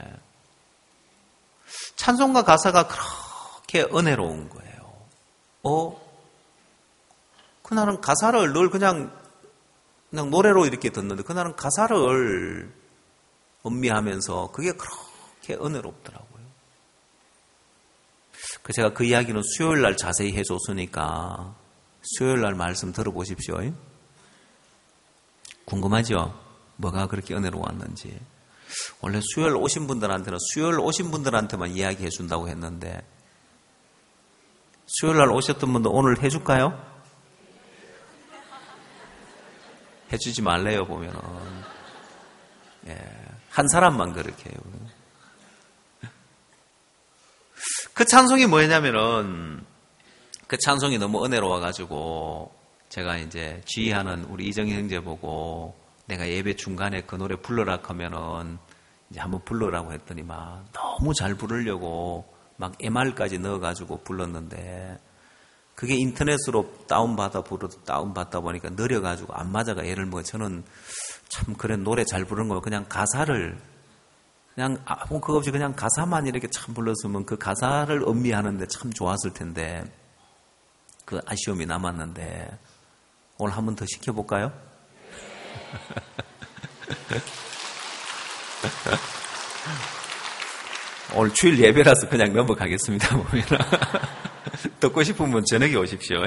찬송가 가사가 그렇게 은혜로운 거예요. 어? 그날은 가사를 늘 그냥 그냥 노래로 이렇게 듣는데 그날은 가사를 음미하면서 그게 그렇게 은혜롭더라고요. 그 제가 그 이야기는 수요일 날 자세히 해줬으니까 수요일 날 말씀 들어보십시오. 궁금하죠? 뭐가 그렇게 은혜로웠는지. 원래 수요일 오신 분들한테는 수요일 오신 분들한테만 이야기해 준다고 했는데 수요일 날 오셨던 분들 오늘 해줄까요? 해주지 말래요. 보면은 예, 한 사람만 그렇게 해요. 그 찬송이 뭐냐면은 그 찬송이 너무 은혜로워가지고 제가 이제 지휘하는 우리 이정희 형제 보고 내가 예배 중간에 그 노래 불러라 하면은 이제 한번 불러라고 했더니 막 너무 잘 부르려고 막 엠알까지 넣어가지고 불렀는데 그게 인터넷으로 다운받아 부르 다운받다 보니까 느려가지고 안 맞아가 애를 먹어. 저는 참 그래 노래 잘 부르는 거 그냥 가사를 그냥 아무 그거 없이 그냥 가사만 이렇게 참 불렀으면 그 가사를 음미하는데 참 좋았을 텐데 그 아쉬움이 남았는데 오늘 한 번 더 시켜볼까요? 오늘 주일 예배라서 그냥 넘어가겠습니다. 보면 듣고 싶으면 저녁에 오십시오.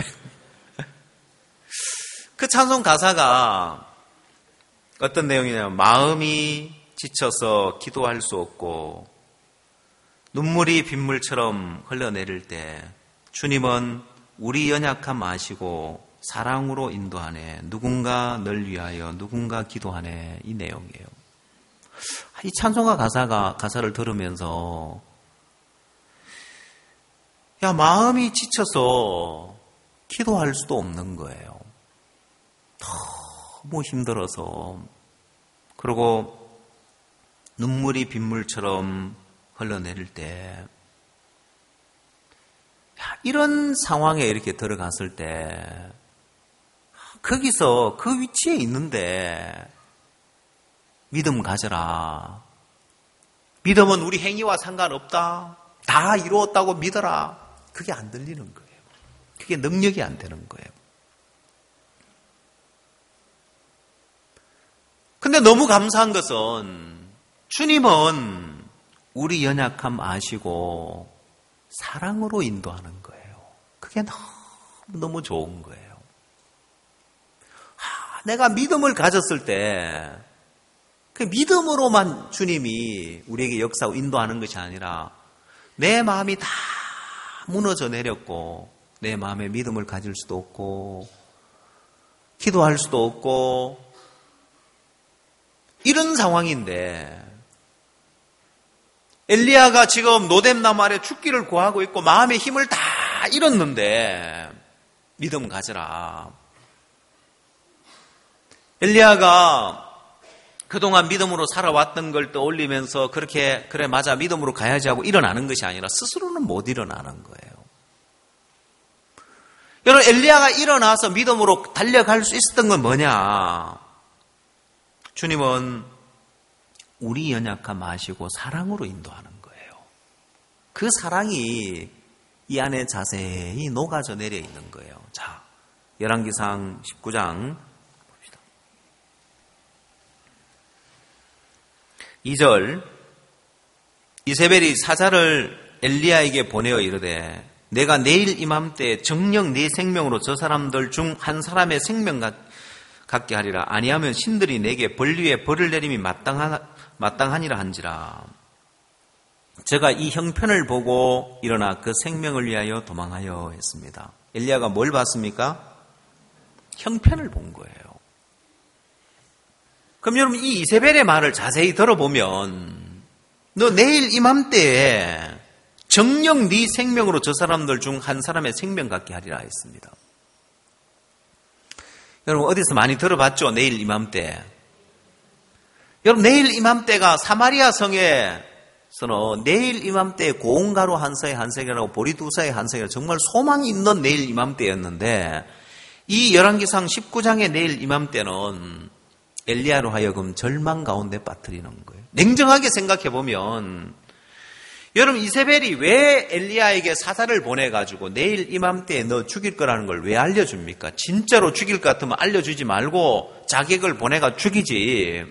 그 찬송 가사가 어떤 내용이냐면 마음이 지쳐서 기도할 수 없고 눈물이 빗물처럼 흘러내릴 때 주님은 우리 연약함 아시고 사랑으로 인도하네. 누군가 널 위하여 누군가 기도하네. 이 내용이에요. 이 찬송가 가사가 가사를 들으면서 야 마음이 지쳐서 기도할 수도 없는 거예요. 너무 힘들어서 그리고 눈물이 빗물처럼 흘러내릴 때 이런 상황에 이렇게 들어갔을 때 거기서 그 위치에 있는데 믿음 가져라. 믿음은 우리 행위와 상관없다. 다 이루었다고 믿어라. 그게 안 들리는 거예요. 그게 능력이 안 되는 거예요. 근데 너무 감사한 것은 주님은 우리 연약함 아시고 사랑으로 인도하는 거예요. 그게 너무 너무 좋은 거예요. 하, 내가 믿음을 가졌을 때 그 믿음으로만 주님이 우리에게 역사하고 인도하는 것이 아니라 내 마음이 다 무너져 내렸고 내 마음에 믿음을 가질 수도 없고 기도할 수도 없고 이런 상황인데 엘리야가 지금 노뎀나무 아래 죽기를 구하고 있고 마음의 힘을 다 잃었는데 믿음 가져라. 엘리야가 그동안 믿음으로 살아왔던 걸 떠올리면서 그렇게 그래 맞아 믿음으로 가야지 하고 일어나는 것이 아니라 스스로는 못 일어나는 거예요. 여러분 엘리야가 일어나서 믿음으로 달려갈 수 있었던 건 뭐냐? 주님은 우리 연약함 아시고 사랑으로 인도하는 거예요. 그 사랑이 이 안에 자세히 녹아져 내려 있는 거예요. 자, 열왕기상 십구 장 봅시다. 이 절 이세벨이 사자를 엘리야에게 보내어 이르되 내가 내일 이맘때 정녕 네 생명으로 저 사람들 중 한 사람의 생명 갖게 하리라. 아니하면 신들이 내게 벌 위에 벌을 내림이 마땅하, 마땅하니라 한지라. 제가 이 형편을 보고 일어나 그 생명을 위하여 도망하여 했습니다. 엘리야가 뭘 봤습니까? 형편을 본 거예요. 그럼 여러분 이 이세벨의 말을 자세히 들어보면 너 내일 이맘때에 정녕 네 생명으로 저 사람들 중 한 사람의 생명 갖게 하리라 했습니다. 여러분 어디서 많이 들어봤죠? 내일 이맘때. 여러분 내일 이맘때가 사마리아 성에서는 내일 이맘때 고운가루 한 서에 한 세겔하고 보리 두 서에 한 세겔 정말 소망이 있는 내일 이맘때였는데 이 열왕기상 십구 장의 내일 이맘때는 엘리야로 하여금 절망 가운데 빠뜨리는 거예요. 냉정하게 생각해 보면 여러분 이세벨이 왜 엘리야에게 사자를 보내가지고 내일 이맘때에 너 죽일 거라는 걸 왜 알려줍니까? 진짜로 죽일 것 같으면 알려주지 말고 자객을 보내가 죽이지.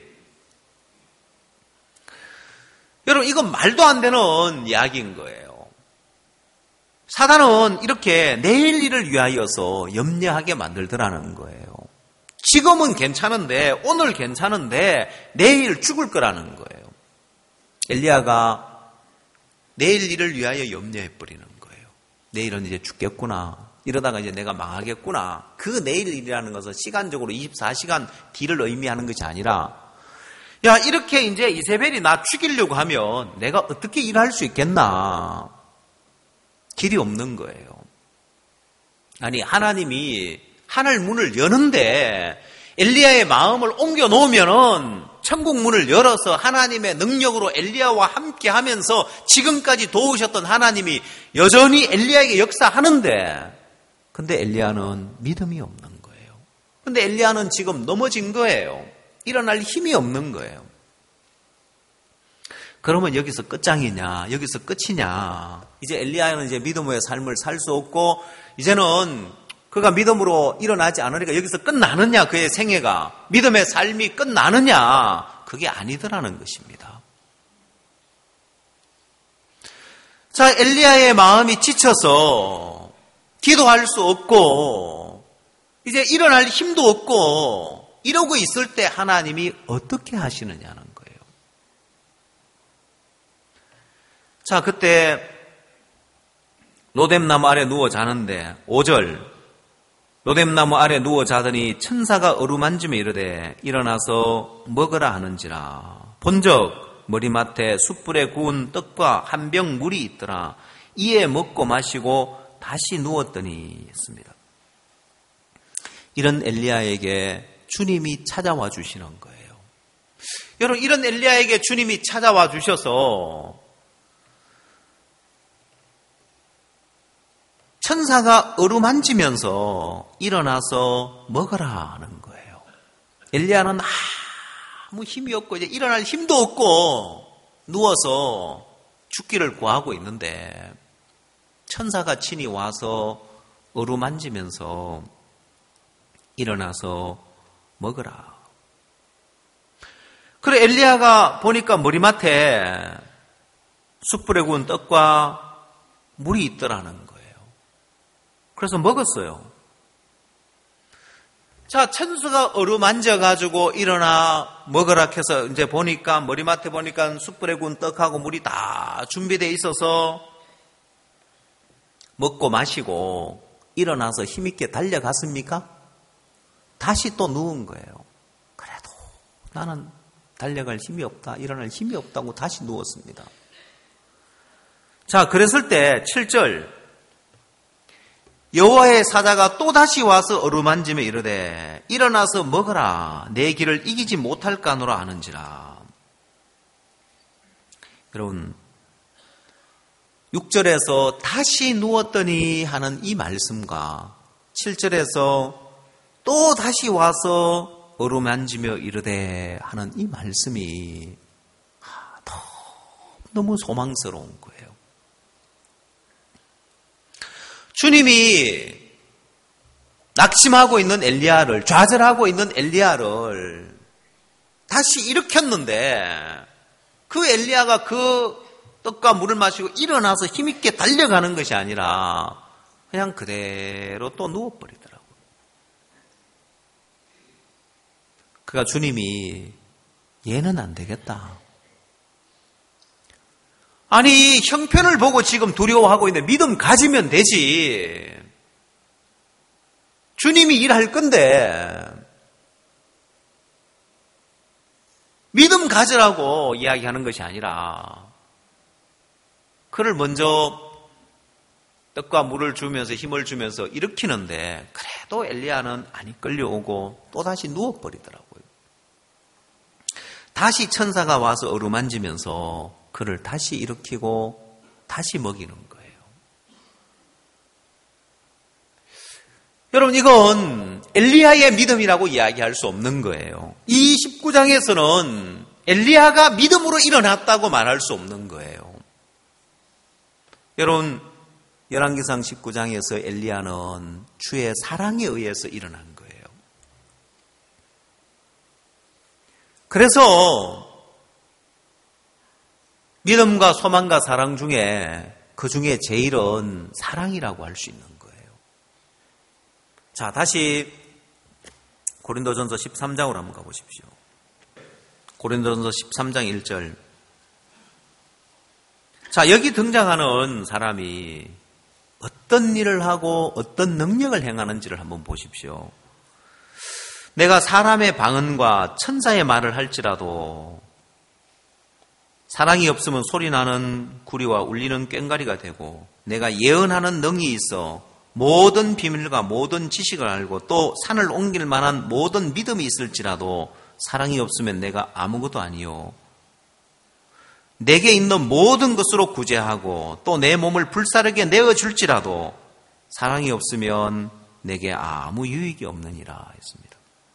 여러분 이건 말도 안 되는 이야기인 거예요. 사단은 이렇게 내일 일을 위하여서 염려하게 만들더라는 거예요. 지금은 괜찮은데 오늘 괜찮은데 내일 죽을 거라는 거예요. 엘리야가 내일 일을 위하여 염려해버리는 거예요. 내일은 이제 죽겠구나. 이러다가 이제 내가 망하겠구나. 그 내일 일이라는 것은 시간적으로 이십사 시간 뒤를 의미하는 것이 아니라 야 이렇게 이제 이세벨이 나 죽이려고 하면 내가 어떻게 일할 수 있겠나. 길이 없는 거예요. 아니 하나님이 하늘 문을 여는데 엘리야의 마음을 옮겨 놓으면은 천국 문을 열어서 하나님의 능력으로 엘리야와 함께 하면서 지금까지 도우셨던 하나님이 여전히 엘리야에게 역사하는데 근데 엘리야는 믿음이 없는 거예요. 근데 엘리야는 지금 넘어진 거예요. 일어날 힘이 없는 거예요. 그러면 여기서 끝장이냐? 여기서 끝이냐? 이제 엘리야는 이제 믿음의 삶을 살 수 없고 이제는 그가 믿음으로 일어나지 않으니까 여기서 끝나느냐, 그의 생애가. 믿음의 삶이 끝나느냐, 그게 아니더라는 것입니다. 자, 엘리야의 마음이 지쳐서 기도할 수 없고 이제 일어날 힘도 없고 이러고 있을 때 하나님이 어떻게 하시느냐는 거예요. 자, 그때 로뎀나무 아래 누워 자는데 오 절 로뎀나무 아래 누워 자더니 천사가 어루만지며 이르되 일어나서 먹으라 하는지라. 본적 머리맡에 숯불에 구운 떡과 한 병 물이 있더라. 이에 먹고 마시고 다시 누웠더니 했습니다. 이런 엘리야에게 주님이 찾아와 주시는 거예요. 여러분, 이런 엘리야에게 주님이 찾아와 주셔서 천사가 어루만지면서 일어나서 먹으라 하는 거예요. 엘리야는 아무 힘이 없고 이제 일어날 힘도 없고 누워서 죽기를 구하고 있는데 천사가 친히 와서 어루만지면서 일어나서 먹으라. 그래, 엘리야가 보니까 머리맡에 숯불에 구운 떡과 물이 있더라는 거예요. 그래서 먹었어요. 자, 천사가 어루만져가지고 일어나 먹으라 해서 이제 보니까 머리맡에 보니까 숯불에 구운 떡하고 물이 다 준비되어 있어서 먹고 마시고 일어나서 힘있게 달려갔습니까? 다시 또 누운 거예요. 그래도 나는 달려갈 힘이 없다, 일어날 힘이 없다고 다시 누웠습니다. 자, 그랬을 때 칠 절 여호와의 사자가 또다시 와서 어루만지며 이르되 일어나서 먹으라. 내 길을 이기지 못할까 하노라 하는지라. 여러분, 육 절에서 다시 누웠더니 하는 이 말씀과 칠 절에서 또 다시 와서 어루만지며 이르되 하는 이 말씀이 너무 소망스러운 거예요. 주님이 낙심하고 있는 엘리야를, 좌절하고 있는 엘리야를 다시 일으켰는데 그 엘리야가 그 떡과 물을 마시고 일어나서 힘있게 달려가는 것이 아니라 그냥 그대로 또 누워버리더라고요. 그가 주님이 얘는 안 되겠다. 아니, 형편을 보고 지금 두려워하고 있는데 믿음 가지면 되지. 주님이 일할 건데 믿음 가지라고 이야기하는 것이 아니라 그를 먼저 떡과 물을 주면서 힘을 주면서 일으키는데 그래도 엘리야는 안 이끌려오고 또다시 누워버리더라고요. 다시 천사가 와서 어루만지면서 그를 다시 일으키고 다시 먹이는 거예요. 여러분, 이건 엘리야의 믿음이라고 이야기할 수 없는 거예요. 이 십구 장에서는 엘리야가 믿음으로 일어났다고 말할 수 없는 거예요. 여러분, 열왕기상 십구 장에서 엘리야는 주의 사랑에 의해서 일어난 거예요. 그래서 믿음과 소망과 사랑 중에 그 중에 제일은 사랑이라고 할 수 있는 거예요. 자, 다시 고린도전서 십삼 장으로 한번 가보십시오. 고린도전서 십삼 장 일 절. 자, 여기 등장하는 사람이 어떤 일을 하고 어떤 능력을 행하는지를 한번 보십시오. 내가 사람의 방언과 천사의 말을 할지라도 사랑이 없으면 소리나는 구리와 울리는 꽹과리가 되고 내가 예언하는 능이 있어 모든 비밀과 모든 지식을 알고 또 산을 옮길 만한 모든 믿음이 있을지라도 사랑이 없으면 내가 아무것도 아니요. 내게 있는 모든 것으로 구제하고 또 내 몸을 불사르게 내어줄지라도 사랑이 없으면 내게 아무 유익이 없느니라 했습니다.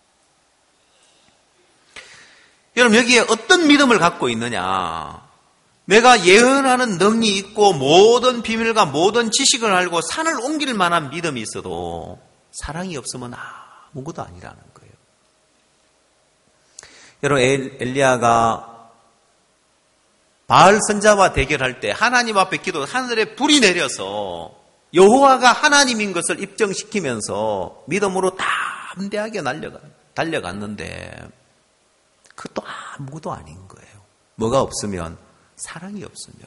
여러분, 여기에 어떤 믿음을 갖고 있느냐? 내가 예언하는 능이 있고 모든 비밀과 모든 지식을 알고 산을 옮길 만한 믿음이 있어도 사랑이 없으면 아무것도 아니라는 거예요. 여러분, 엘리야가 바알 선자와 대결할 때 하나님 앞에 기도, 하늘에 불이 내려서 여호와가 하나님인 것을 입증시키면서 믿음으로 담대하게 날려가, 달려갔는데 그것도 아무것도 아닌 거예요. 뭐가 없으면? 사랑이 없으면.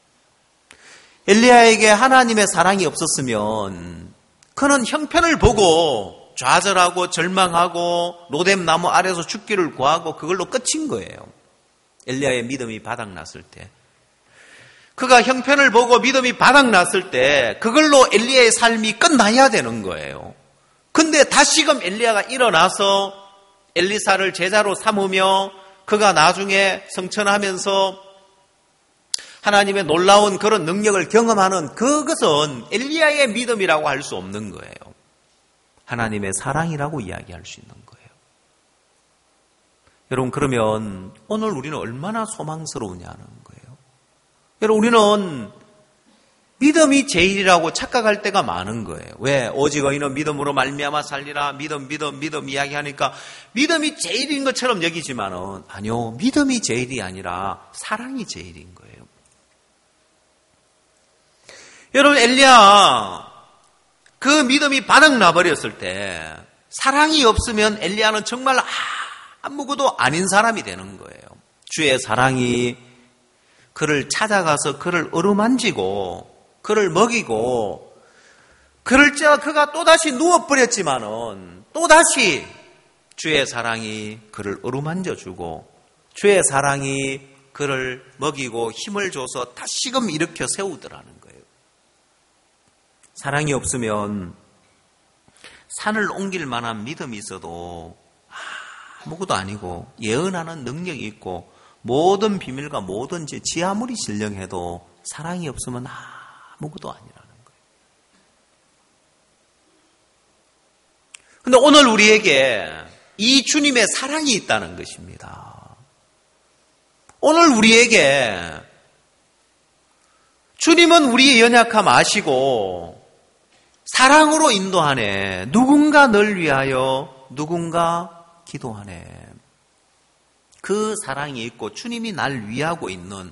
엘리야에게 하나님의 사랑이 없었으면 그는 형편을 보고 좌절하고 절망하고 로뎀나무 아래서 죽기를 구하고 그걸로 끝인 거예요. 엘리야의 믿음이 바닥났을 때, 그가 형편을 보고 믿음이 바닥났을 때 그걸로 엘리야의 삶이 끝나야 되는 거예요. 근데 다시금 엘리야가 일어나서 엘리사를 제자로 삼으며 그가 나중에 성천하면서 하나님의 놀라운 그런 능력을 경험하는 그것은 엘리야의 믿음이라고 할 수 없는 거예요. 하나님의 사랑이라고 이야기할 수 있는 거예요. 여러분, 그러면 오늘 우리는 얼마나 소망스러우냐는 거예요. 여러분, 우리는 믿음이 제일이라고 착각할 때가 많은 거예요. 왜? 오직 의인은 믿음으로 말미암아 살리라. 믿음, 믿음, 믿음 이야기하니까 믿음이 제일인 것처럼 여기지만은 아니요, 믿음이 제일이 아니라 사랑이 제일인 거예요. 여러분, 엘리야 그 믿음이 바닥나 버렸을 때 사랑이 없으면 엘리야는 정말 아무것도 아닌 사람이 되는 거예요. 주의 사랑이 그를 찾아가서 그를 어루만지고 그를 먹이고, 그럴지라 그가 또다시 누워버렸지만은 또다시 주의 사랑이 그를 어루만져주고 주의 사랑이 그를 먹이고 힘을 줘서 다시금 일으켜 세우더라는 거예요. 사랑이 없으면 산을 옮길 만한 믿음이 있어도 아무것도 아니고, 예언하는 능력이 있고 모든 비밀과 모든 지 아무리 신령해도 사랑이 없으면 아무것도 아니라는 거예요. 그런데 오늘 우리에게 이 주님의 사랑이 있다는 것입니다. 오늘 우리에게 주님은 우리의 연약함 아시고 사랑으로 인도하네. 누군가 널 위하여 누군가 기도하네. 그 사랑이 있고 주님이 날 위하고 있는,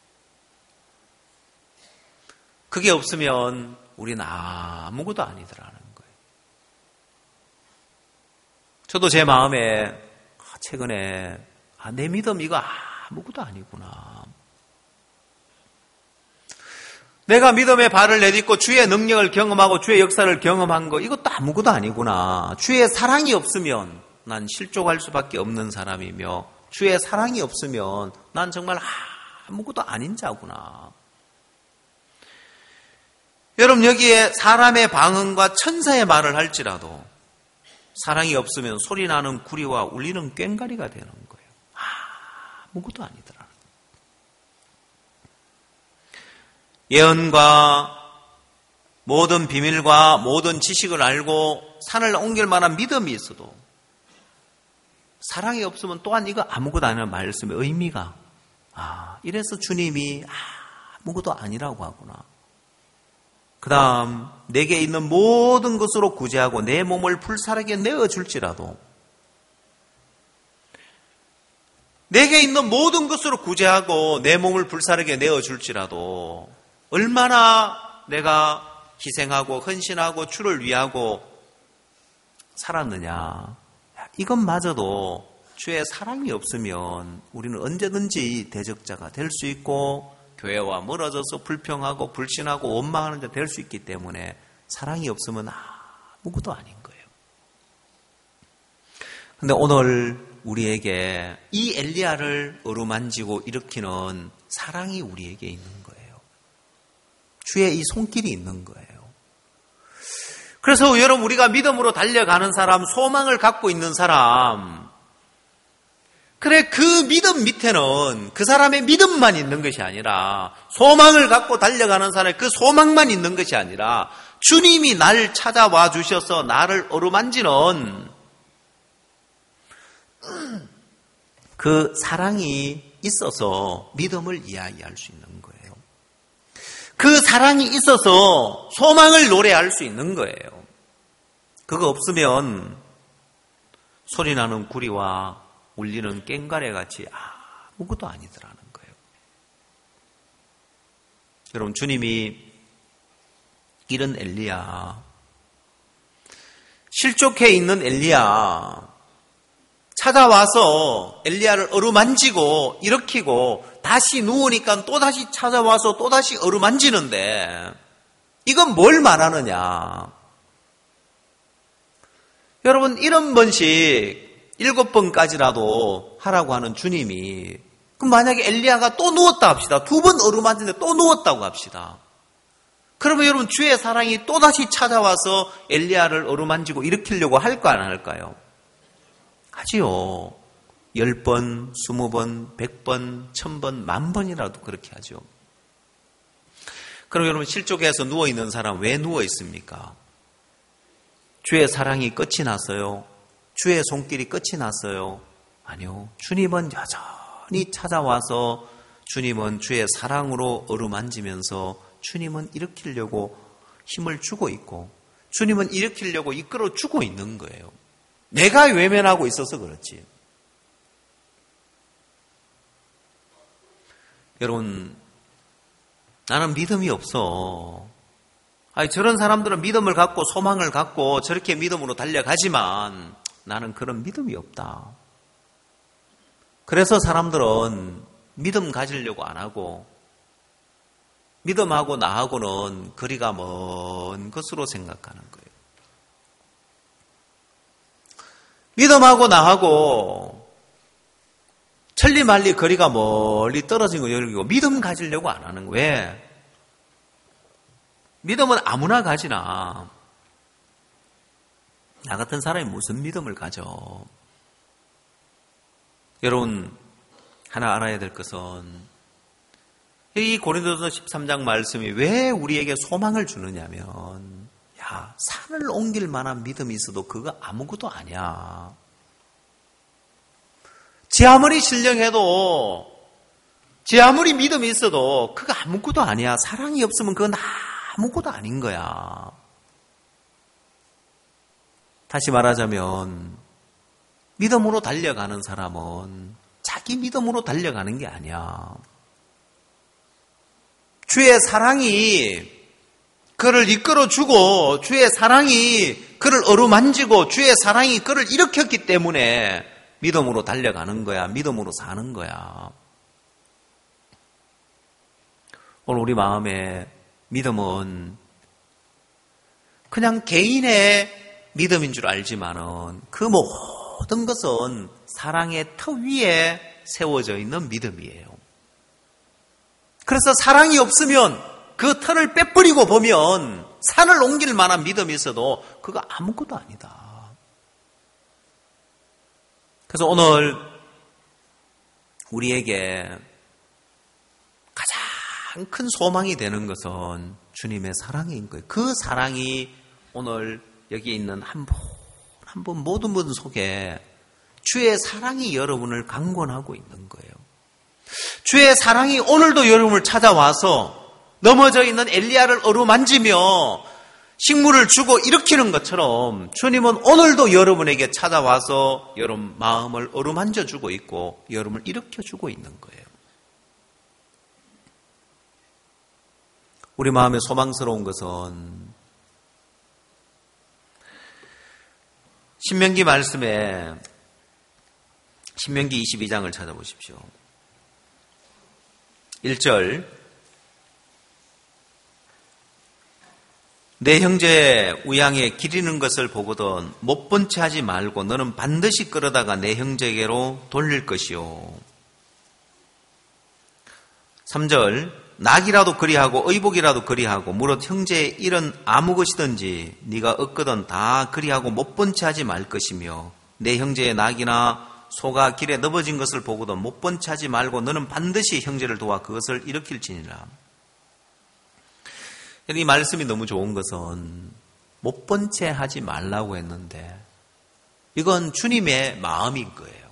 그게 없으면 우리는 아무것도 아니더라는 거예요. 저도 제 마음에 최근에 아, 내 믿음 이거 아무것도 아니구나. 내가 믿음의 발을 내딛고 주의 능력을 경험하고 주의 역사를 경험한 거 이것도 아무것도 아니구나. 주의 사랑이 없으면 난 실족할 수밖에 없는 사람이며 주의 사랑이 없으면 난 정말 아무것도 아닌 자구나. 여러분, 여기에 사람의 방언과 천사의 말을 할지라도 사랑이 없으면 소리나는 구리와 울리는 꽹과리가 되는 거예요. 아무것도 아니더라. 예언과 모든 비밀과 모든 지식을 알고 산을 옮길 만한 믿음이 있어도 사랑이 없으면 또한 이거 아무것도 아니라는 말씀의 의미가, 아, 이래서 주님이 아무것도 아니라고 하구나. 그 다음, 내게 있는 모든 것으로 구제하고 내 몸을 불사르게 내어줄지라도, 내게 있는 모든 것으로 구제하고 내 몸을 불사르게 내어줄지라도 얼마나 내가 희생하고 헌신하고 주를 위하고 살았느냐. 이것마저도 주의 사랑이 없으면 우리는 언제든지 대적자가 될 수 있고 교회와 멀어져서 불평하고 불신하고 원망하는 자 될 수 있기 때문에 사랑이 없으면 아무것도 아닌 거예요. 그런데 오늘 우리에게 이 엘리야를 어루만지고 일으키는 사랑이 우리에게 있는 거예요. 주의 이 손길이 있는 거예요. 그래서 여러분, 우리가 믿음으로 달려가는 사람, 소망을 갖고 있는 사람, 그래, 그 믿음 밑에는 그 사람의 믿음만 있는 것이 아니라, 소망을 갖고 달려가는 사람의 그 소망만 있는 것이 아니라 주님이 날 찾아와 주셔서 나를 어루만지는 그 사랑이 있어서 믿음을 이야기할 수 있는 거예요. 그 사랑이 있어서 소망을 노래할 수 있는 거예요. 그거 없으면 소리나는 구리와 울리는 꽹과리 같이 아무것도 아니더라는 거예요. 여러분, 주님이 이런 엘리야, 실족해 있는 엘리야 찾아와서 엘리야를 어루만지고 일으키고 다시 누우니까 또다시 찾아와서 또다시 어루만지는데 이건 뭘 말하느냐? 여러분, 이런 번씩 일곱 번까지라도 하라고 하는 주님이, 그럼 만약에 엘리야가 또 누웠다 합시다. 두 번 어루만지는데 또 누웠다고 합시다. 그러면 여러분, 주의 사랑이 또다시 찾아와서 엘리야를 어루만지고 일으키려고 할까 안 할까요? 하지요. 열 번, 스무 번, 백 번, 천 번, 만 번이라도 그렇게 하죠. 그럼 여러분, 실족해서 누워있는 사람 왜 누워있습니까? 주의 사랑이 끝이 났어요? 주의 손길이 끝이 났어요? 아니요. 주님은 여전히 찾아와서 주님은 주의 사랑으로 어루만지면서 주님은 일으키려고 힘을 주고 있고 주님은 일으키려고 이끌어 주고 있는 거예요. 내가 외면하고 있어서 그렇지. 여러분, 나는 믿음이 없어. 아니, 저런 사람들은 믿음을 갖고 소망을 갖고 저렇게 믿음으로 달려가지만 나는 그런 믿음이 없다. 그래서 사람들은 믿음 가지려고 안 하고 믿음하고 나하고는 거리가 먼 것으로 생각하는 거예요. 믿음하고 나하고 천리만리 거리가 멀리 떨어진 거 여기고 믿음 가지려고 안 하는 거예요. 왜? 믿음은 아무나 가지나 나 같은 사람이 무슨 믿음을 가져? 여러분, 하나 알아야 될 것은 이 고린도서 십삼 장 말씀이 왜 우리에게 소망을 주느냐면, 야, 산을 옮길 만한 믿음이 있어도 그거 아무것도 아니야. 지 아무리 신령해도, 지 아무리 믿음이 있어도 그거 아무것도 아니야. 사랑이 없으면 그건 아무것도 아닌 거야. 다시 말하자면 믿음으로 달려가는 사람은 자기 믿음으로 달려가는 게 아니야. 주의 사랑이 그를 이끌어주고 주의 사랑이 그를 어루만지고 주의 사랑이 그를 일으켰기 때문에 믿음으로 달려가는 거야. 믿음으로 사는 거야. 오늘 우리 마음에 믿음은 그냥 개인의 믿음인 줄 알지만은 그 모든 것은 사랑의 터 위에 세워져 있는 믿음이에요. 그래서 사랑이 없으면 그 터를 빼버리고 보면 산을 옮길 만한 믿음이 있어도 그거 아무것도 아니다. 그래서 오늘 우리에게 가장 큰 소망이 되는 것은 주님의 사랑인 거예요. 그 사랑이 오늘 여기 있는 한 분 한 분 모든 분 속에 주의 사랑이 여러분을 강권하고 있는 거예요. 주의 사랑이 오늘도 여러분을 찾아와서 넘어져 있는 엘리야를 어루만지며 식물을 주고 일으키는 것처럼 주님은 오늘도 여러분에게 찾아와서 여러분 마음을 어루만져주고 있고 여러분을 일으켜주고 있는 거예요. 우리 마음에 소망스러운 것은 신명기 말씀에 신명기 이십이 장을 찾아보십시오. 일 절 내 형제 우양에 기리는 것을 보거든 못 본 채 하지 말고 너는 반드시 끌어다가 내 형제에게로 돌릴 것이요. 삼 절 낙이라도 그리하고 의복이라도 그리하고 무릇 형제의 일은 아무 것이든지 네가 얻거든 다 그리하고 못 본 채 하지 말 것이며 내 형제의 낙이나 소가 길에 넘어진 것을 보고도 못 본 채 하지 말고 너는 반드시 형제를 도와 그것을 일으킬지니라. 이 말씀이 너무 좋은 것은 못 본 채 하지 말라고 했는데 이건 주님의 마음인 거예요.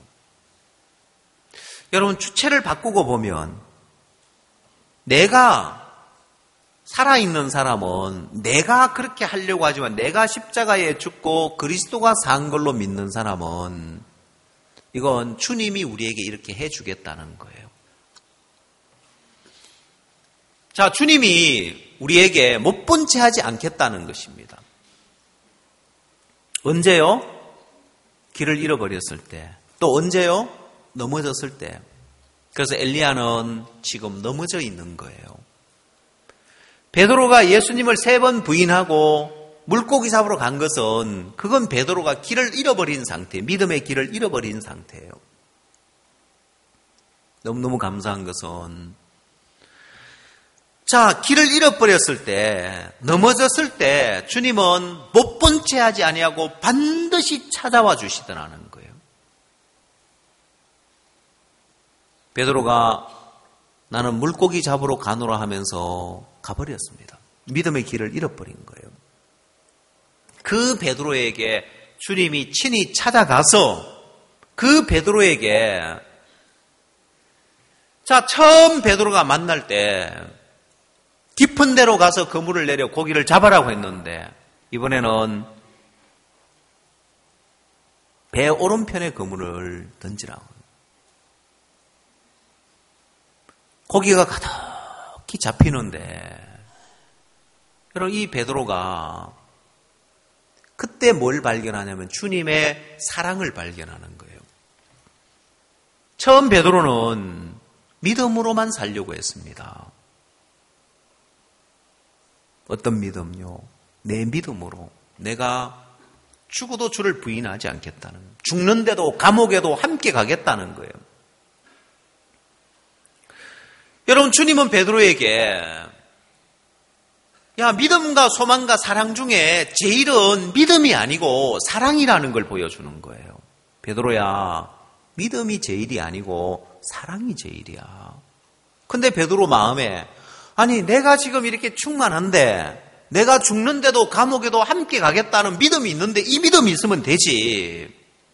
여러분, 주체를 바꾸고 보면 내가 살아있는 사람은 내가 그렇게 하려고 하지만 내가 십자가에 죽고 그리스도가 산 걸로 믿는 사람은 이건 주님이 우리에게 이렇게 해주겠다는 거예요. 자, 주님이 우리에게 못 본 채 하지 않겠다는 것입니다. 언제요? 길을 잃어버렸을 때. 또 언제요? 넘어졌을 때. 그래서 엘리야는 지금 넘어져 있는 거예요. 베드로가 예수님을 세 번 부인하고 물고기 잡으러 간 것은 그건 베드로가 길을 잃어버린 상태, 믿음의 길을 잃어버린 상태예요. 너무너무 감사한 것은 자, 길을 잃어버렸을 때, 넘어졌을 때 주님은 못 본 채 하지 아니하고 반드시 찾아와 주시더라는 거예요. 베드로가 나는 물고기 잡으러 가노라 하면서 가버렸습니다. 믿음의 길을 잃어버린 거예요. 그 베드로에게 주님이 친히 찾아가서 그 베드로에게 자, 처음 베드로가 만날 때 깊은 데로 가서 그물을 내려 고기를 잡아라고 했는데 이번에는 배 오른편에 그물을 던지라고. 고기가 가득히 잡히는데 여러분 이 베드로가 그때 뭘 발견하냐면 주님의 사랑을 발견하는 거예요. 처음 베드로는 믿음으로만 살려고 했습니다. 어떤 믿음요? 내 믿음으로 내가 죽어도 주를 부인하지 않겠다는, 죽는데도 감옥에도 함께 가겠다는 거예요. 여러분 주님은 베드로에게 야, 믿음과 소망과 사랑 중에 제일은 믿음이 아니고 사랑이라는 걸 보여주는 거예요. 베드로야, 믿음이 제일이 아니고 사랑이 제일이야. 근데 베드로 마음에 아니 내가 지금 이렇게 충만한데 내가 죽는데도 감옥에도 함께 가겠다는 믿음이 있는데 이 믿음이 있으면 되지.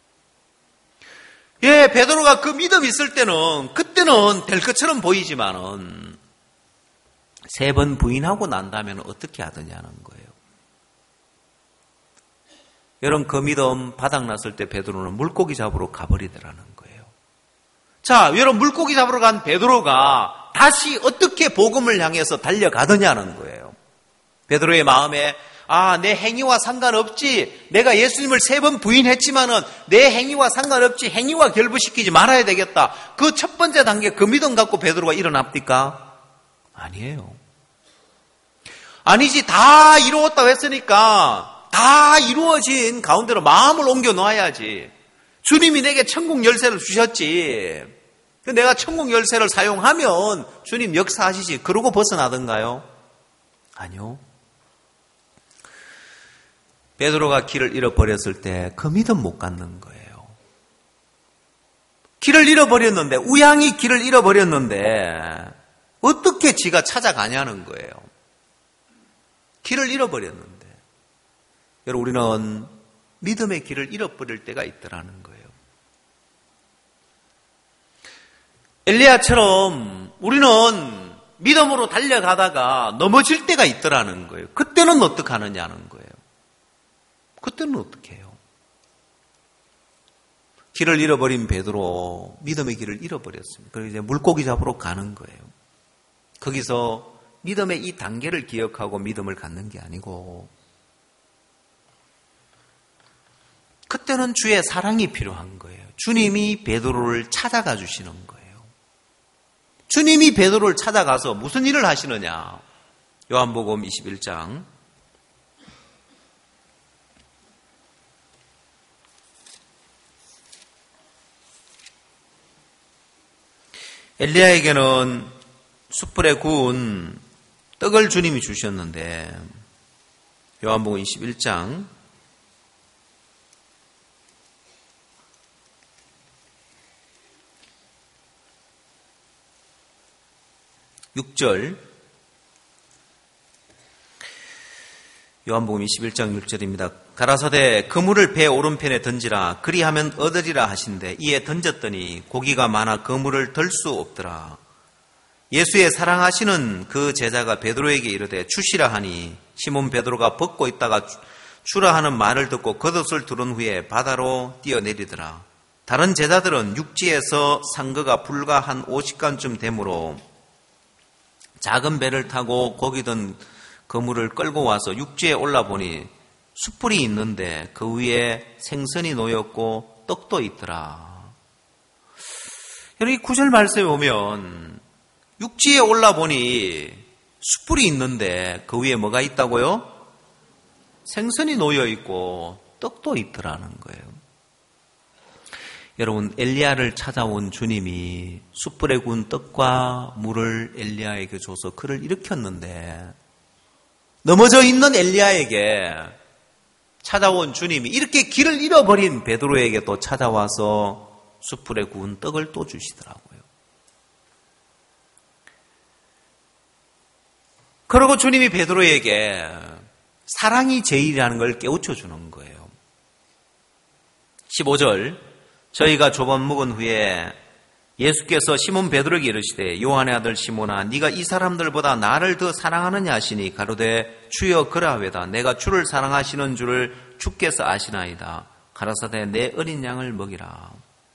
예, 베드로가 그 믿음이 있을 때는 그때는 될 것처럼 보이지만은 세 번 부인하고 난다면 어떻게 하느냐는 거예요. 여러분 그 믿음 바닥났을 때 베드로는 물고기 잡으러 가버리더라는 거예요. 자, 여러분 물고기 잡으러 간 베드로가 다시 어떻게 복음을 향해서 달려가느냐는 거예요. 베드로의 마음에 아, 내 행위와 상관없지. 내가 예수님을 세 번 부인했지만은 내 행위와 상관없지. 행위와 결부시키지 말아야 되겠다. 그 첫 번째 단계 그 믿음 갖고 베드로가 일어납니까? 아니에요. 아니지. 다 이루었다고 했으니까 다 이루어진 가운데로 마음을 옮겨 놓아야지. 주님이 내게 천국 열쇠를 주셨지. 내가 천국 열쇠를 사용하면 주님 역사하시지. 그러고 벗어나던가요? 아니요. 베드로가 길을 잃어버렸을 때 그 믿음 못 갖는 거예요. 길을 잃어버렸는데, 우양이 길을 잃어버렸는데 어떻게 지가 찾아가냐는 거예요. 길을 잃어버렸는데. 여러분 우리는 믿음의 길을 잃어버릴 때가 있더라는 거예요. 엘리야처럼 우리는 믿음으로 달려가다가 넘어질 때가 있더라는 거예요. 그때는 어떻게 하느냐는 거예요. 그때는 어떻게 해요? 길을 잃어버린 베드로 믿음의 길을 잃어버렸습니다. 그래서 이제 물고기 잡으러 가는 거예요. 거기서 믿음의 이 단계를 기억하고 믿음을 갖는 게 아니고 그때는 주의 사랑이 필요한 거예요. 주님이 베드로를 찾아가 주시는 거예요. 주님이 베드로를 찾아가서 무슨 일을 하시느냐? 요한복음 이십일 장 엘리야에게는 숯불에 구운 떡을 주님이 주셨는데 요한복음 이십일 장 육 절 요한복음 이십일 장 육 절입니다. 가라사대 그물을 배 오른편에 던지라 그리하면 얻으리라 하신대 이에 던졌더니 고기가 많아 그물을 들 수 없더라. 예수의 사랑하시는 그 제자가 베드로에게 이르되 주시라 하니 시몬 베드로가 벗고 있다가 주라 하는 말을 듣고 겉옷을 두른 후에 바다로 뛰어내리더라. 다른 제자들은 육지에서 산 거가 불과 한 오십 간쯤 되므로 작은 배를 타고 거기 든 그물을 끌고 와서 육지에 올라보니 숯불이 있는데 그 위에 생선이 놓였고 떡도 있더라. 여러분, 이 구절 말씀에 보면 육지에 올라보니 숯불이 있는데 그 위에 뭐가 있다고요? 생선이 놓여있고 떡도 있더라는 거예요. 여러분, 엘리야를 찾아온 주님이 숯불에 구운 떡과 물을 엘리야에게 줘서 그를 일으켰는데 넘어져 있는 엘리야에게 찾아온 주님이 이렇게 길을 잃어버린 베드로에게 또 찾아와서 숯불에 구운 떡을 또 주시더라고요. 그리고 주님이 베드로에게 사랑이 제일이라는 걸 깨우쳐 주는 거예요. 십오 절, 저희가 조반 묵은 후에 예수께서 시몬 베드로에게 이르시되 요한의 아들 시몬아 네가 이 사람들보다 나를 더 사랑하느냐 하시니 가로되 주여 그라하외다. 내가 주를 사랑하시는 줄을 주께서 아시나이다. 가라사대 내 어린 양을 먹이라.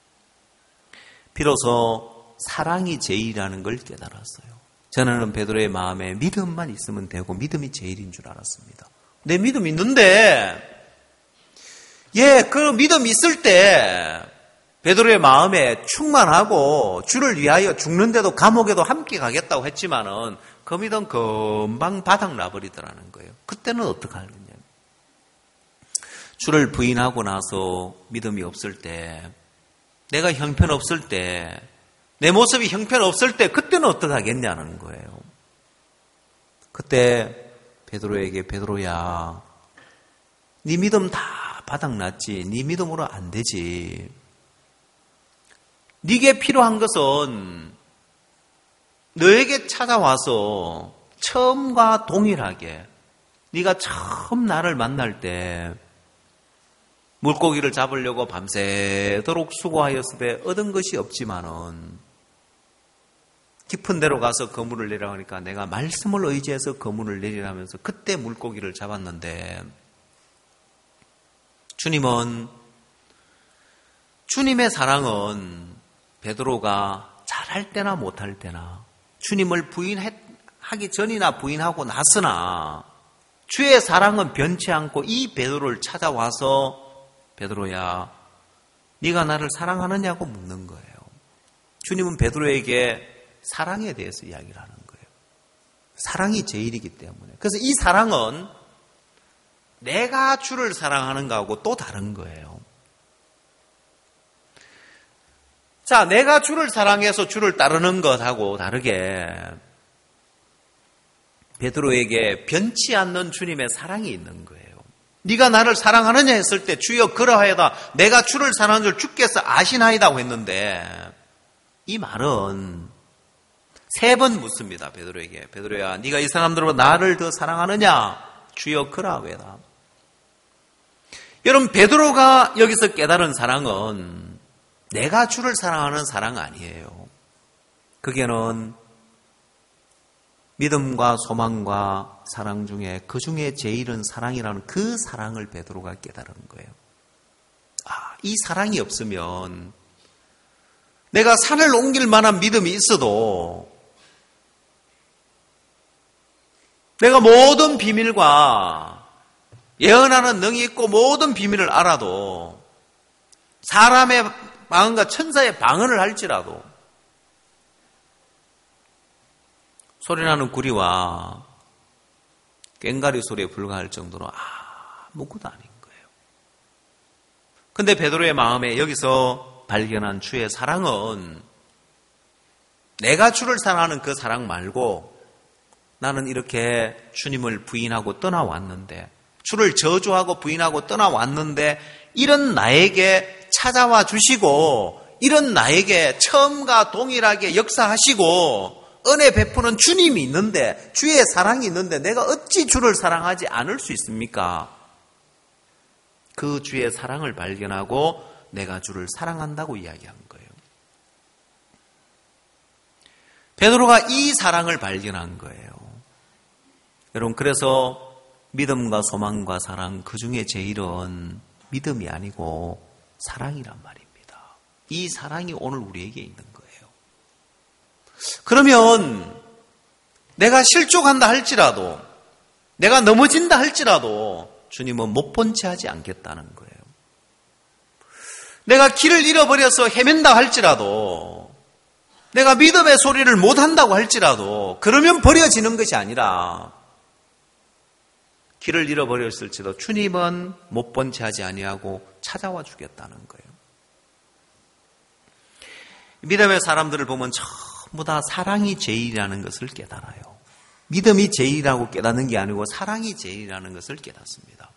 비로소 사랑이 제일이라는 걸 깨달았어요. 저는 베드로의 마음에 믿음만 있으면 되고 믿음이 제일인 줄 알았습니다. 내 믿음 있는데 예, 그 믿음 있을 때 베드로의 마음에 충만하고 주를 위하여 죽는데도 감옥에도 함께 가겠다고 했지만은 그 믿음 금방 바닥 나버리더라는 거예요. 그때는 어떻게 하느냐? 주를 부인하고 나서 믿음이 없을 때, 내가 형편없을 때, 내 모습이 형편없을 때 그때는 어떻게 하겠냐는 거예요. 그때 베드로에게 베드로야, 네 믿음 다 바닥났지. 네 믿음으로 안 되지. 네게 필요한 것은 너에게 찾아와서 처음과 동일하게 네가 처음 나를 만날 때 물고기를 잡으려고 밤새도록 수고하였으되 얻은 것이 없지만은 깊은 데로 가서 그물을 내리라고 하니까 내가 말씀을 의지해서 그물을 내리라면서 그때 물고기를 잡았는데 주님은 주님의 사랑은 베드로가 잘할 때나 못할 때나 주님을 부인하기 전이나 부인하고 났으나 주의 사랑은 변치 않고 이 베드로를 찾아와서 베드로야 네가 나를 사랑하느냐고 묻는 거예요. 주님은 베드로에게 사랑에 대해서 이야기를 하는 거예요. 사랑이 제일이기 때문에. 그래서 이 사랑은 내가 주를 사랑하는 거하고 또 다른 거예요. 자, 내가 주를 사랑해서 주를 따르는 것하고 다르게 베드로에게 변치 않는 주님의 사랑이 있는 거예요. 네가 나를 사랑하느냐 했을 때 주여 그러하여다. 내가 주를 사랑하는 줄 주께서 아시나이다고 했는데 이 말은 세 번 묻습니다. 베드로에게. 베드로야, 네가 이 사람들보다 나를 더 사랑하느냐? 주여 그러하여다. 여러분, 베드로가 여기서 깨달은 사랑은 내가 주를 사랑하는 사랑 아니에요. 그게는 믿음과 소망과 사랑 중에 그 중에 제일은 사랑이라는 그 사랑을 베드로가 깨달은 거예요. 아, 이 사랑이 없으면 내가 산을 옮길 만한 믿음이 있어도 내가 모든 비밀과 예언하는 능이 있고 모든 비밀을 알아도 사람의 방언과 천사의 방언을 할지라도 소리나는 구리와 꽹가리 소리에 불과할 정도로 아무것도 아닌 거예요. 근데 베드로의 마음에 여기서 발견한 주의 사랑은 내가 주를 사랑하는 그 사랑 말고 나는 이렇게 주님을 부인하고 떠나왔는데 주를 저주하고 부인하고 떠나왔는데 이런 나에게 찾아와 주시고 이런 나에게 처음과 동일하게 역사하시고 은혜 베푸는 주님이 있는데 주의 사랑이 있는데 내가 어찌 주를 사랑하지 않을 수 있습니까? 그 주의 사랑을 발견하고 내가 주를 사랑한다고 이야기한 거예요. 베드로가 이 사랑을 발견한 거예요. 여러분, 그래서 믿음과 소망과 사랑, 그 중에 제일은 믿음이 아니고 사랑이란 말입니다. 이 사랑이 오늘 우리에게 있는 거예요. 그러면 내가 실족한다 할지라도, 내가 넘어진다 할지라도 주님은 못 본 채 하지 않겠다는 거예요. 내가 길을 잃어버려서 헤맨다 할지라도, 내가 믿음의 소리를 못한다고 할지라도, 그러면 버려지는 것이 아니라 길을 잃어버렸을지도 주님은 못 본 채 하지 아니하고 찾아와 주겠다는 거예요. 믿음의 사람들을 보면 전부 다 사랑이 제일이라는 것을 깨달아요. 믿음이 제일이라고 깨닫는 게 아니고 사랑이 제일이라는 것을 깨닫습니다.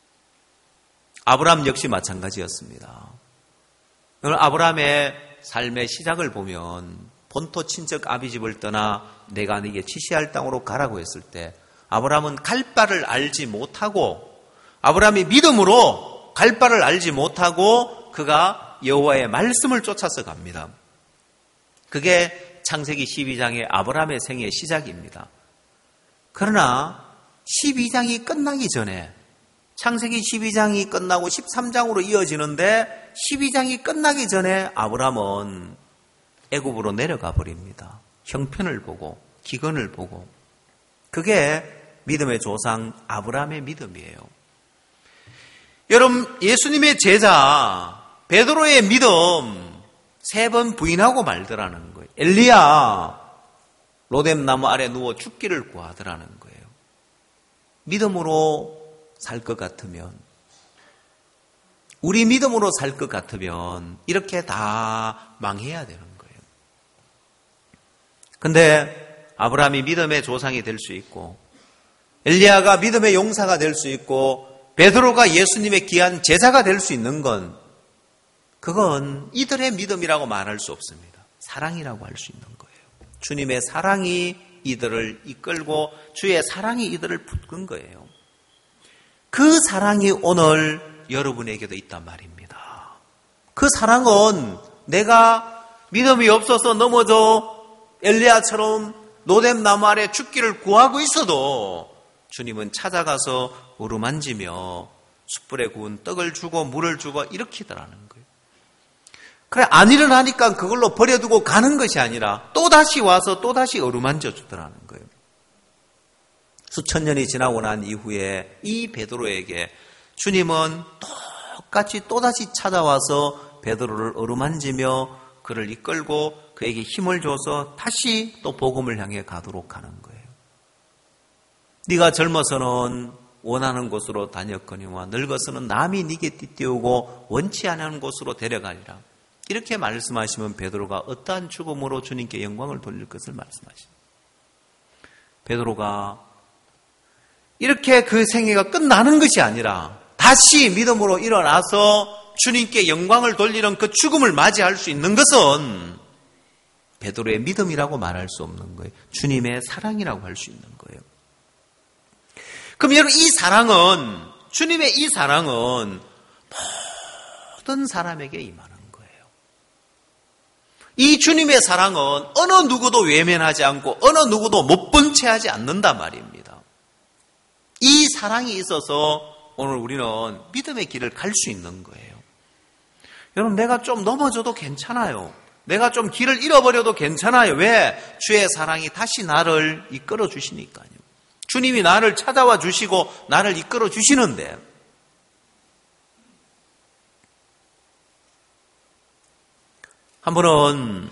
아브라함 역시 마찬가지였습니다. 오늘 아브라함의 삶의 시작을 보면 본토 친척 아비집을 떠나 내가 네게 지시할 땅으로 가라고 했을 때 아브라함은 갈 바를 알지 못하고, 아브라함이 믿음으로 갈 바를 알지 못하고 그가 여호와의 말씀을 쫓아서 갑니다. 그게 창세기 십이 장의 아브라함의 생애의 시작입니다. 그러나 십이 장이 끝나기 전에, 창세기 십이 장이 끝나고 십삼 장으로 이어지는데 십이 장이 끝나기 전에 아브라함은 애굽으로 내려가 버립니다. 형편을 보고 기근을 보고. 그게 믿음의 조상 아브라함의 믿음이에요. 여러분, 예수님의 제자 베드로의 믿음 세 번 부인하고 말더라는 거예요. 엘리야 로뎀나무 아래 누워 죽기를 구하더라는 거예요. 믿음으로 살 것 같으면, 우리 믿음으로 살 것 같으면 이렇게 다 망해야 되는 거예요. 근데 아브라함이 믿음의 조상이 될 수 있고, 엘리야가 믿음의 용사가 될 수 있고, 베드로가 예수님의 귀한 제자가 될 수 있는 건, 그건 이들의 믿음이라고 말할 수 없습니다. 사랑이라고 할 수 있는 거예요. 주님의 사랑이 이들을 이끌고 주의 사랑이 이들을 붙든 거예요. 그 사랑이 오늘 여러분에게도 있단 말입니다. 그 사랑은 내가 믿음이 없어서 넘어져 엘리야처럼 노뎀나무 아래 죽기를 구하고 있어도 주님은 찾아가서 어루만지며 숯불에 구운 떡을 주고 물을 주고 일으키더라는 거예요. 그래, 안 일어나니까 그걸로 버려두고 가는 것이 아니라 또다시 와서 또다시 어루만져 주더라는 거예요. 수천 년이 지나고 난 이후에 이 베드로에게 주님은 똑같이 또다시 찾아와서 베드로를 어루만지며 그를 이끌고 그에게 힘을 줘서 다시 또 복음을 향해 가도록 하는 거예요. 네가 젊어서는 원하는 곳으로 다녔거니와 늙어서는 남이 네게 띠띠우고 원치 않은 곳으로 데려가리라. 이렇게 말씀하시면 베드로가 어떠한 죽음으로 주님께 영광을 돌릴 것을 말씀하십니다. 베드로가 이렇게 그 생애가 끝나는 것이 아니라 다시 믿음으로 일어나서 주님께 영광을 돌리는 그 죽음을 맞이할 수 있는 것은 베드로의 믿음이라고 말할 수 없는 거예요. 주님의 사랑이라고 할 수 있는 거예요. 그럼 여러분, 이 사랑은, 주님의 이 사랑은 모든 사람에게 임하는 거예요. 이 주님의 사랑은 어느 누구도 외면하지 않고 어느 누구도 못 본 채 하지 않는단 말입니다. 이 사랑이 있어서 오늘 우리는 믿음의 길을 갈 수 있는 거예요. 여러분, 내가 좀 넘어져도 괜찮아요. 내가 좀 길을 잃어버려도 괜찮아요. 왜? 주의 사랑이 다시 나를 이끌어 주시니까요. 주님이 나를 찾아와 주시고 나를 이끌어 주시는데, 한 번은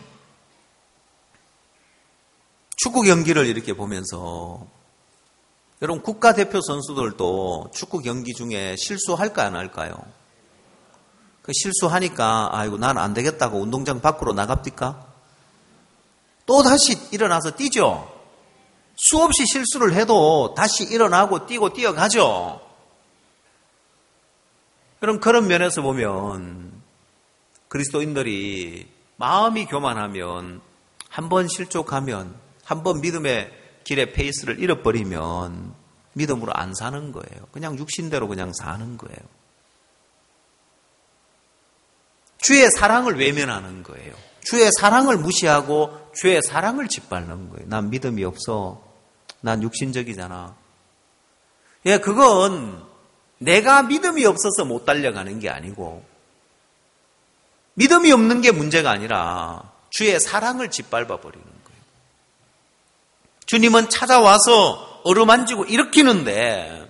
축구 경기를 이렇게 보면서, 여러분, 국가대표 선수들도 축구 경기 중에 실수할까 안 할까요? 그 실수하니까 아이고 난 안 되겠다고 운동장 밖으로 나갑니까? 또 다시 일어나서 뛰죠. 수없이 실수를 해도 다시 일어나고 뛰고 뛰어가죠. 그럼 그런 면에서 보면 그리스도인들이 마음이 교만하면, 한 번 실족하면, 한 번 믿음의 길의 페이스를 잃어버리면 믿음으로 안 사는 거예요. 그냥 육신대로 그냥 사는 거예요. 주의 사랑을 외면하는 거예요. 주의 사랑을 무시하고 주의 사랑을 짓밟는 거예요. 난 믿음이 없어. 난 육신적이잖아. 예, 그건 내가 믿음이 없어서 못 달려가는 게 아니고 믿음이 없는 게 문제가 아니라 주의 사랑을 짓밟아 버리는 거예요. 주님은 찾아와서 어루만지고 일으키는데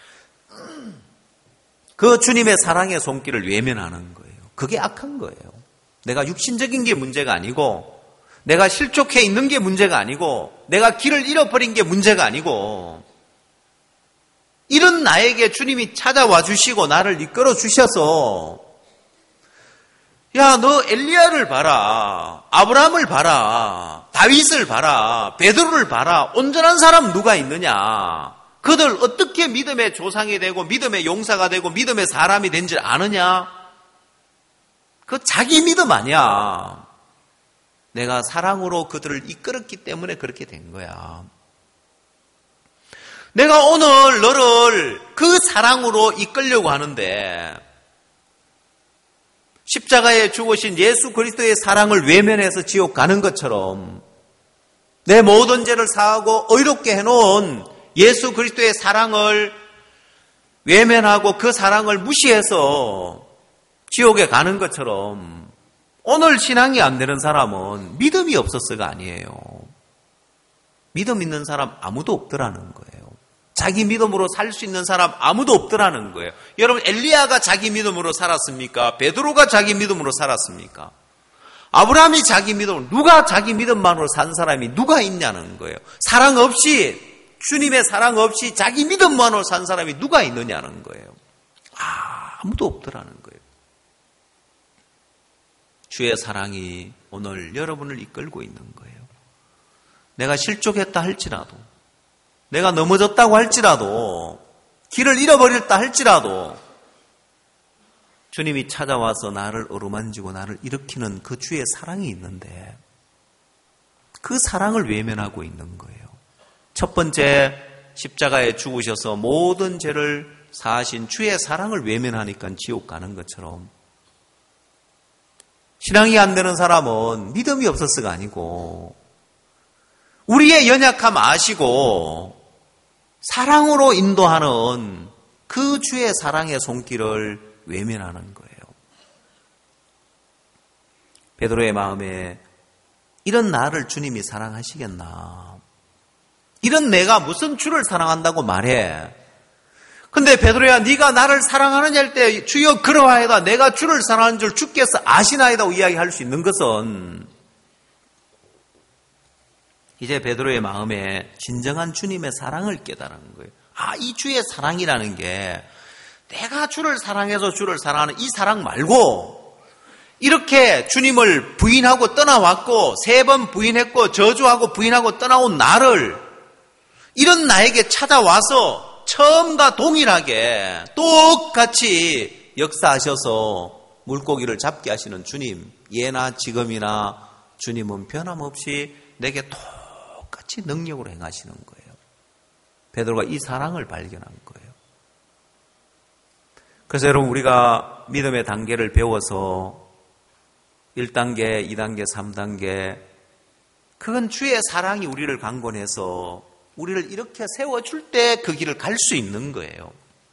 그 주님의 사랑의 손길을 외면하는 거예요. 그게 악한 거예요. 내가 육신적인 게 문제가 아니고 내가 실족해 있는 게 문제가 아니고 내가 길을 잃어버린 게 문제가 아니고 이런 나에게 주님이 찾아와 주시고 나를 이끌어 주셔서 야, 너 엘리야를 봐라. 아브라함을 봐라. 다윗을 봐라. 베드로를 봐라. 온전한 사람 누가 있느냐? 그들 어떻게 믿음의 조상이 되고 믿음의 용사가 되고 믿음의 사람이 된 줄 아느냐? 그 자기 믿음 아니야. 내가 사랑으로 그들을 이끌었기 때문에 그렇게 된 거야. 내가 오늘 너를 그 사랑으로 이끌려고 하는데 십자가에 죽으신 예수 그리스도의 사랑을 외면해서 지옥 가는 것처럼 내 모든 죄를 사하고 의롭게 해놓은 예수 그리스도의 사랑을 외면하고 그 사랑을 무시해서 지옥에 가는 것처럼 오늘 신앙이 안 되는 사람은 믿음이 없었어가 아니에요. 믿음 있는 사람 아무도 없더라는 거예요. 자기 믿음으로 살 수 있는 사람 아무도 없더라는 거예요. 여러분, 엘리야가 자기 믿음으로 살았습니까? 베드로가 자기 믿음으로 살았습니까? 아브라함이 자기 믿음으로, 누가 자기 믿음만으로 산 사람이 누가 있냐는 거예요. 사랑 없이, 주님의 사랑 없이 자기 믿음만으로 산 사람이 누가 있느냐는 거예요. 아, 아무도 없더라는 거예요. 주의 사랑이 오늘 여러분을 이끌고 있는 거예요. 내가 실족했다 할지라도, 내가 넘어졌다고 할지라도, 길을 잃어버렸다 할지라도 주님이 찾아와서 나를 어루만지고 나를 일으키는 그 주의 사랑이 있는데 그 사랑을 외면하고 있는 거예요. 첫 번째, 십자가에 죽으셔서 모든 죄를 사하신 주의 사랑을 외면하니까 지옥 가는 것처럼 신앙이 안 되는 사람은 믿음이 없었어가 아니고 우리의 연약함 아시고 사랑으로 인도하는 그 주의 사랑의 손길을 외면하는 거예요. 베드로의 마음에 이런 나를 주님이 사랑하시겠나? 이런 내가 무슨 주를 사랑한다고 말해? 근데 베드로야, 네가 나를 사랑하느냐 할 때 주여 그러하여다 내가 주를 사랑하는 줄 주께서 아시나이다고 이야기할 수 있는 것은 이제 베드로의 마음에 진정한 주님의 사랑을 깨달은 거예요. 아, 이 주의 사랑이라는 게 내가 주를 사랑해서 주를 사랑하는 이 사랑 말고 이렇게 주님을 부인하고 떠나왔고 세 번 부인했고 저주하고 부인하고 떠나온 나를 이런 나에게 찾아와서 처음과 동일하게 똑같이 역사하셔서 물고기를 잡게 하시는 주님, 예나 지금이나 주님은 변함없이 내게 똑같이 능력으로 행하시는 거예요. 베드로가 이 사랑을 발견한 거예요. 그래서 여러분, 우리가 믿음의 단계를 배워서 일 단계, 이 단계, 삼 단계, 그건 주의 사랑이 우리를 강권해서 우리를 이렇게 세워줄 때 그 길을 갈 수 있는 거예요.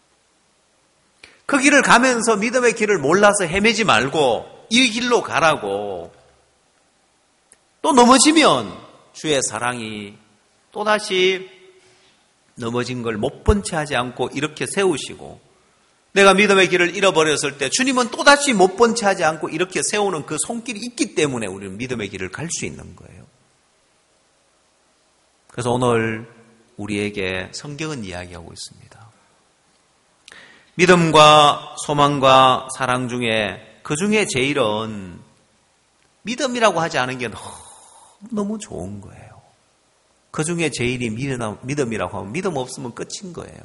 그 길을 가면서 믿음의 길을 몰라서 헤매지 말고 이 길로 가라고. 또 넘어지면 주의 사랑이 또다시 넘어진 걸 못 본 채 하지 않고 이렇게 세우시고, 내가 믿음의 길을 잃어버렸을 때 주님은 또다시 못 본 채 하지 않고 이렇게 세우는 그 손길이 있기 때문에 우리는 믿음의 길을 갈 수 있는 거예요. 그래서 오늘 우리에게 성경은 이야기하고 있습니다. 믿음과 소망과 사랑 중에 그 중에 제일은 믿음이라고 하지 않은 게 너무 좋은 거예요. 그 중에 제일이 믿음이라고 하면 믿음 없으면 끝인 거예요.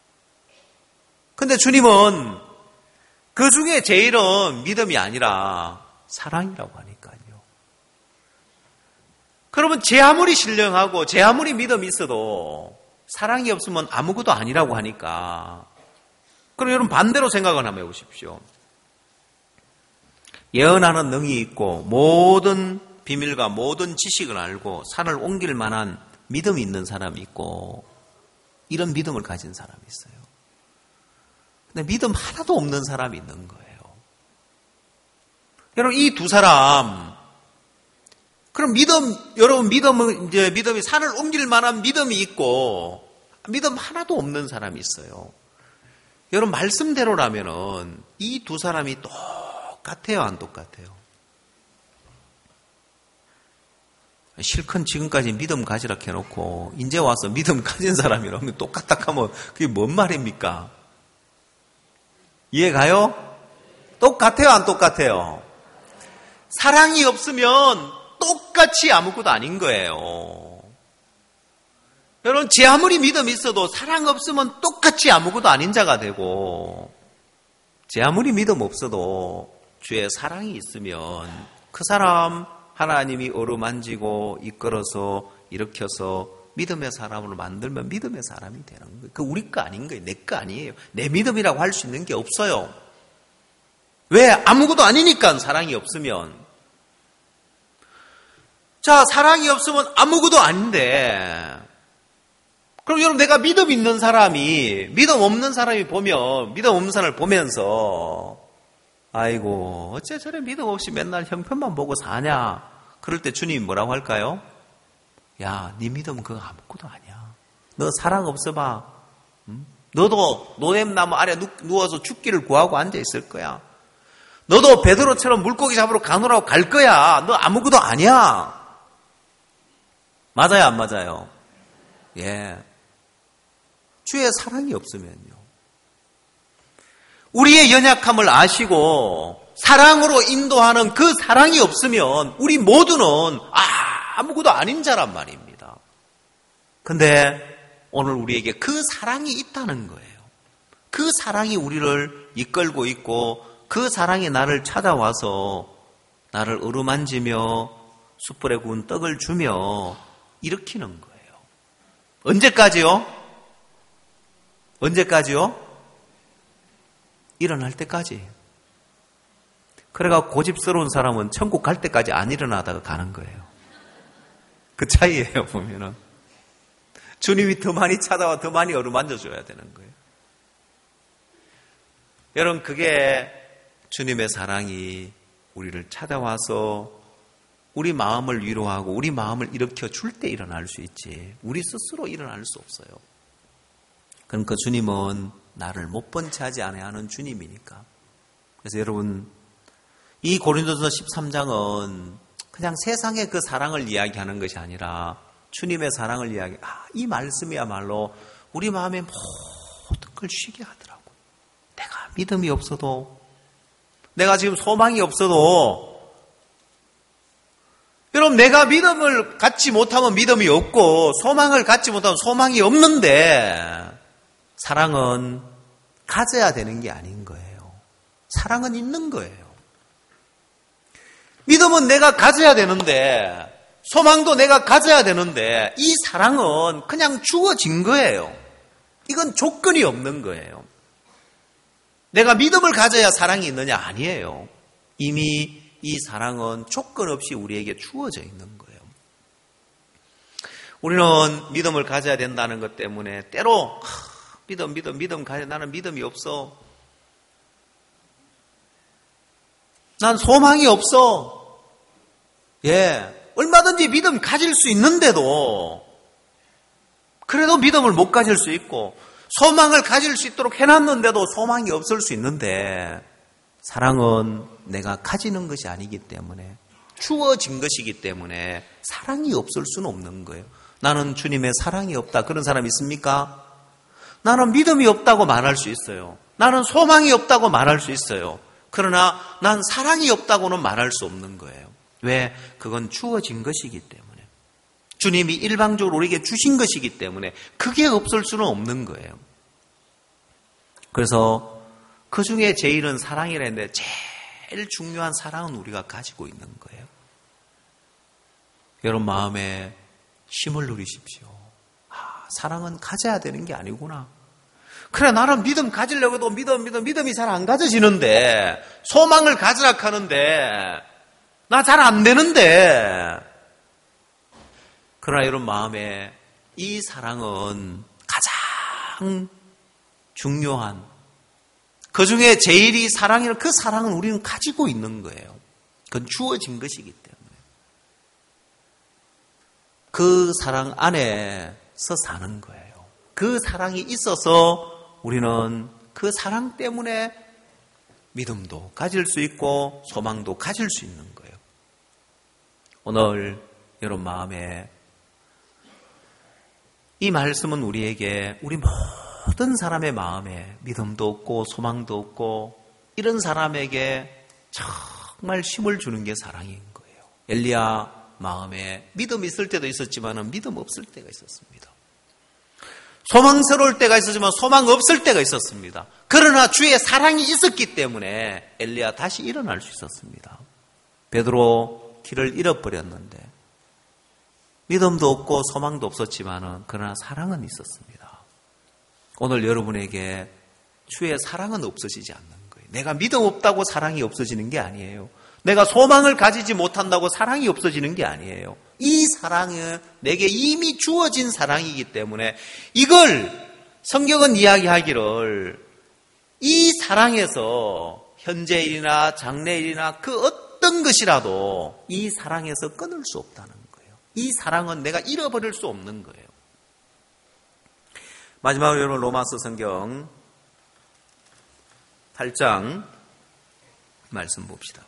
근데 주님은 그 중에 제일은 믿음이 아니라 사랑이라고 하니까요. 그러면 제 아무리 신령하고 제 아무리 믿음이 있어도 사랑이 없으면 아무것도 아니라고 하니까, 그럼 여러분 반대로 생각을 한번 해보십시오. 예언하는 능이 있고 모든 비밀과 모든 지식을 알고 산을 옮길 만한 믿음이 있는 사람이 있고 이런 믿음을 가진 사람이 있어요. 근데 믿음 하나도 없는 사람이 있는 거예요. 여러분, 이 두 사람, 그럼 믿음, 여러분, 믿음은, 이제 믿음이 산을 옮길 만한 믿음이 있고, 믿음 하나도 없는 사람이 있어요. 여러분, 말씀대로라면은, 이 두 사람이 똑같아요, 안 똑같아요? 실컷 지금까지 믿음 가지라 해놓고, 이제 와서 믿음 가진 사람이라면 똑같다 하면, 그게 뭔 말입니까? 이해 가요? 똑같아요, 안 똑같아요? 사랑이 없으면 똑같이 아무것도 아닌 거예요. 여러분, 제 아무리 믿음이 있어도 사랑 없으면 똑같이 아무것도 아닌 자가 되고, 제 아무리 믿음 없어도 주의 사랑이 있으면 그 사람 하나님이 어루만지고 이끌어서 일으켜서 믿음의 사람으로 만들면 믿음의 사람이 되는 거예요. 그 우리 거 아닌 거예요. 내 거 아니에요. 내 믿음이라고 할 수 있는 게 없어요. 왜? 아무것도 아니니까, 사랑이 없으면. 자, 사랑이 없으면 아무것도 아닌데, 그럼 여러분, 내가 믿음 있는 사람이, 믿음 없는 사람이 보면, 믿음 없는 사람을 보면서, 아이고, 어째 저래 믿음 없이 맨날 형편만 보고 사냐? 그럴 때 주님이 뭐라고 할까요? 야, 네 믿음 그거 아무것도 아니야. 너 사랑 없어봐. 응? 너도 노뎀나무 아래 누워서 죽기를 구하고 앉아있을 거야. 너도 베드로처럼 물고기 잡으러 가노라고 갈 거야. 너 아무것도 아니야. 맞아요, 안 맞아요? 예. 주의 사랑이 없으면요. 우리의 연약함을 아시고 사랑으로 인도하는 그 사랑이 없으면 우리 모두는 아무것도 아닌 자란 말입니다. 근데 오늘 우리에게 그 사랑이 있다는 거예요. 그 사랑이 우리를 이끌고 있고 그 사랑이 나를 찾아와서 나를 어루만지며 숯불에 구운 떡을 주며 일으키는 거예요. 언제까지요? 언제까지요? 일어날 때까지. 그래가 고집스러운 사람은 천국 갈 때까지 안 일어나다가 가는 거예요. 그 차이예요, 보면은. 주님이 더 많이 찾아와 더 많이 어루만져줘야 되는 거예요. 여러분, 그게 주님의 사랑이 우리를 찾아와서 우리 마음을 위로하고 우리 마음을 일으켜 줄 때 일어날 수 있지, 우리 스스로 일어날 수 없어요. 그러니까 주님은 나를 못 본 채 하지 않아야 하는 주님이니까. 그래서 여러분, 이 고린도전서 십삼 장은 그냥 세상의 그 사랑을 이야기하는 것이 아니라 주님의 사랑을 이야기, 아, 이 말씀이야말로 우리 마음에 모든 걸 쉬게 하더라고요. 내가 믿음이 없어도, 내가 지금 소망이 없어도, 여러분, 내가 믿음을 갖지 못하면 믿음이 없고 소망을 갖지 못하면 소망이 없는데, 사랑은 가져야 되는 게 아닌 거예요. 사랑은 있는 거예요. 믿음은 내가 가져야 되는데, 소망도 내가 가져야 되는데, 이 사랑은 그냥 주어진 거예요. 이건 조건이 없는 거예요. 내가 믿음을 가져야 사랑이 있느냐? 아니에요. 이미 이 사랑은 조건 없이 우리에게 주어져 있는 거예요. 우리는 믿음을 가져야 된다는 것 때문에 때로 믿음, 믿음, 믿음 가져. 나는 믿음이 없어. 난 소망이 없어. 예, 얼마든지 믿음 가질 수 있는데도 그래도 믿음을 못 가질 수 있고, 소망을 가질 수 있도록 해놨는데도 소망이 없을 수 있는데, 사랑은 내가 가지는 것이 아니기 때문에, 주어진 것이기 때문에 사랑이 없을 수는 없는 거예요. 나는 주님의 사랑이 없다, 그런 사람 있습니까? 나는 믿음이 없다고 말할 수 있어요. 나는 소망이 없다고 말할 수 있어요. 그러나 난 사랑이 없다고는 말할 수 없는 거예요. 왜? 그건 주어진 것이기 때문에, 주님이 일방적으로 우리에게 주신 것이기 때문에 그게 없을 수는 없는 거예요. 그래서 그 중에 제일은 사랑이라는데, 제일 중요한 사랑은 우리가 가지고 있는 거예요. 여러분 마음에 힘을 누리십시오. 아, 사랑은 가져야 되는 게 아니구나. 그래, 나는 믿음 가지려고 해도 믿음, 믿음, 믿음이 잘 안 가져지는데, 소망을 가지라 하는데, 나 잘 안 되는데. 그러나 여러분 마음에 이 사랑은 가장 중요한, 그 중에 제일이 사랑이라, 그 사랑은 우리는 가지고 있는 거예요. 그건 주어진 것이기 때문에. 그 사랑 안에서 사는 거예요. 그 사랑이 있어서 우리는 그 사랑 때문에 믿음도 가질 수 있고 소망도 가질 수 있는 거예요. 오늘 여러분 마음에 이 말씀은 우리에게, 우리 모든 사람의 마음에 믿음도 없고 소망도 없고 이런 사람에게 정말 힘을 주는 게 사랑인 거예요. 엘리야 마음에 믿음 있을 때도 있었지만 믿음 없을 때가 있었습니다. 소망스러울 때가 있었지만 소망 없을 때가 있었습니다. 그러나 주의 사랑이 있었기 때문에 엘리야 다시 일어날 수 있었습니다. 베드로 길을 잃어버렸는데 믿음도 없고 소망도 없었지만 그러나 사랑은 있었습니다. 오늘 여러분에게 주의 사랑은 없어지지 않는 거예요. 내가 믿음 없다고 사랑이 없어지는 게 아니에요. 내가 소망을 가지지 못한다고 사랑이 없어지는 게 아니에요. 이 사랑은 내게 이미 주어진 사랑이기 때문에 이걸 성경은 이야기하기를 이 사랑에서 현재일이나 장래일이나 그 어떤 것이라도 이 사랑에서 끊을 수 없다는 거예요. 이 사랑은 내가 잃어버릴 수 없는 거예요. 마지막으로 여러분 로마서 성경 팔 장 말씀 봅시다.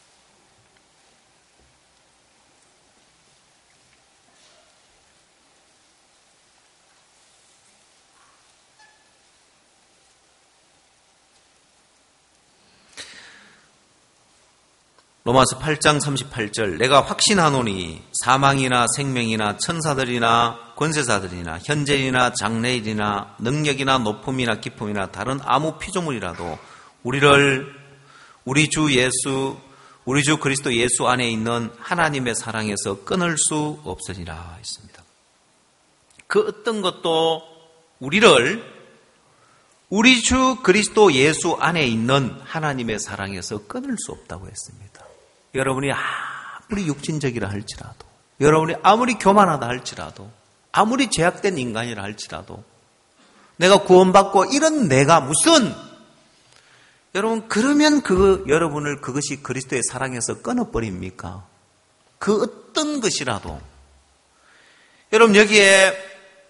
로마서 팔 장 삼십팔 절 내가 확신하노니 사망이나 생명이나 천사들이나 권세자들이나 현재이나 장래일이나 능력이나 높음이나 기쁨이나 다른 아무 피조물이라도 우리를 우리 주 예수 우리 주 그리스도 예수 안에 있는 하나님의 사랑에서 끊을 수 없으리라 했습니다. 그 어떤 것도 우리를 우리 주 그리스도 예수 안에 있는 하나님의 사랑에서 끊을 수 없다고 했습니다. 여러분이 아무리 육신적이라 할지라도, 여러분이 아무리 교만하다 할지라도, 아무리 죄악된 인간이라 할지라도, 내가 구원받고 이런 내가 무슨, 여러분 그러면 그 여러분을 그것이 그리스도의 사랑에서 끊어버립니까? 그 어떤 것이라도. 여러분 여기에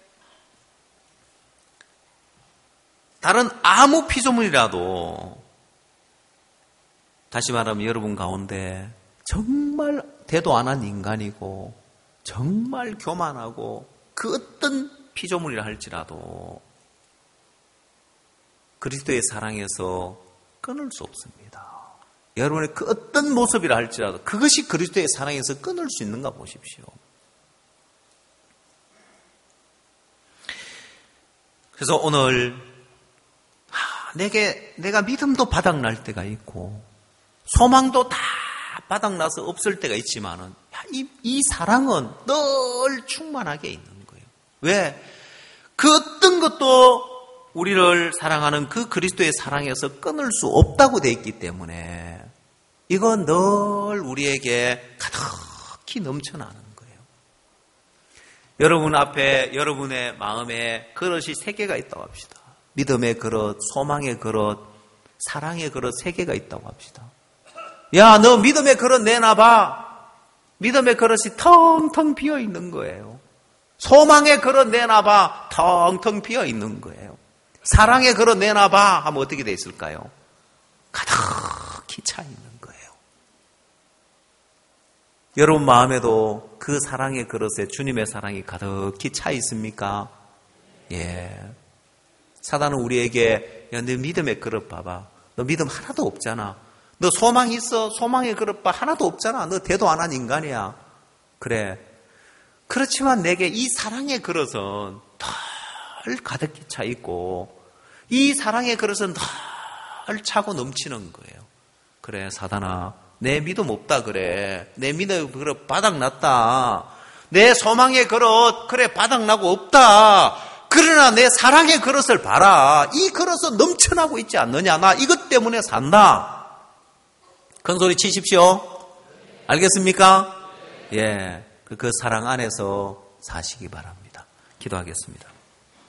다른 아무 피조물이라도, 다시 말하면 여러분 가운데 정말 대도 안 한 인간이고 정말 교만하고 그 어떤 피조물이라 할지라도 그리스도의 사랑에서 끊을 수 없습니다. 여러분의 그 어떤 모습이라 할지라도 그것이 그리스도의 사랑에서 끊을 수 있는가 보십시오. 그래서 오늘 내게 내가 믿음도 바닥날 때가 있고 소망도 다 바닥나서 없을 때가 있지만은 이, 이 사랑은 늘 충만하게 있는 거예요. 왜? 그 어떤 것도 우리를 사랑하는 그 그리스도의 사랑에서 끊을 수 없다고 되어 있기 때문에 이건 늘 우리에게 가득히 넘쳐나는 거예요. 여러분 앞에 여러분의 마음에 그릇이 세 개가 있다고 합시다. 믿음의 그릇, 소망의 그릇, 사랑의 그릇 세 개가 있다고 합시다. 야, 너 믿음의 그릇 내놔봐. 믿음의 그릇이 텅텅 비어 있는 거예요. 소망의 그릇 내놔봐. 텅텅 비어 있는 거예요. 사랑의 그릇 내놔봐. 하면 어떻게 돼 있을까요? 가득히 차 있는 거예요. 여러분 마음에도 그 사랑의 그릇에 주님의 사랑이 가득히 차 있습니까? 예. 사단은 우리에게 야, 너 믿음의 그릇 봐봐. 너 믿음 하나도 없잖아. 너 소망 있어? 소망의 그릇 봐. 하나도 없잖아. 너 대도 안 한 인간이야. 그래. 그렇지만 내게 이 사랑의 그릇은 덜 가득히 차 있고 이 사랑의 그릇은 덜 차고 넘치는 거예요. 그래 사단아 내 믿음 없다 그래. 내 믿음의 그릇 바닥났다. 내 소망의 그릇 그래 바닥나고 없다. 그러나 내 사랑의 그릇을 봐라. 이 그릇은 넘쳐나고 있지 않느냐. 나 이것 때문에 산다. 큰 소리 치십시오. 알겠습니까? 예. 그 사랑 안에서 사시기 바랍니다. 기도하겠습니다.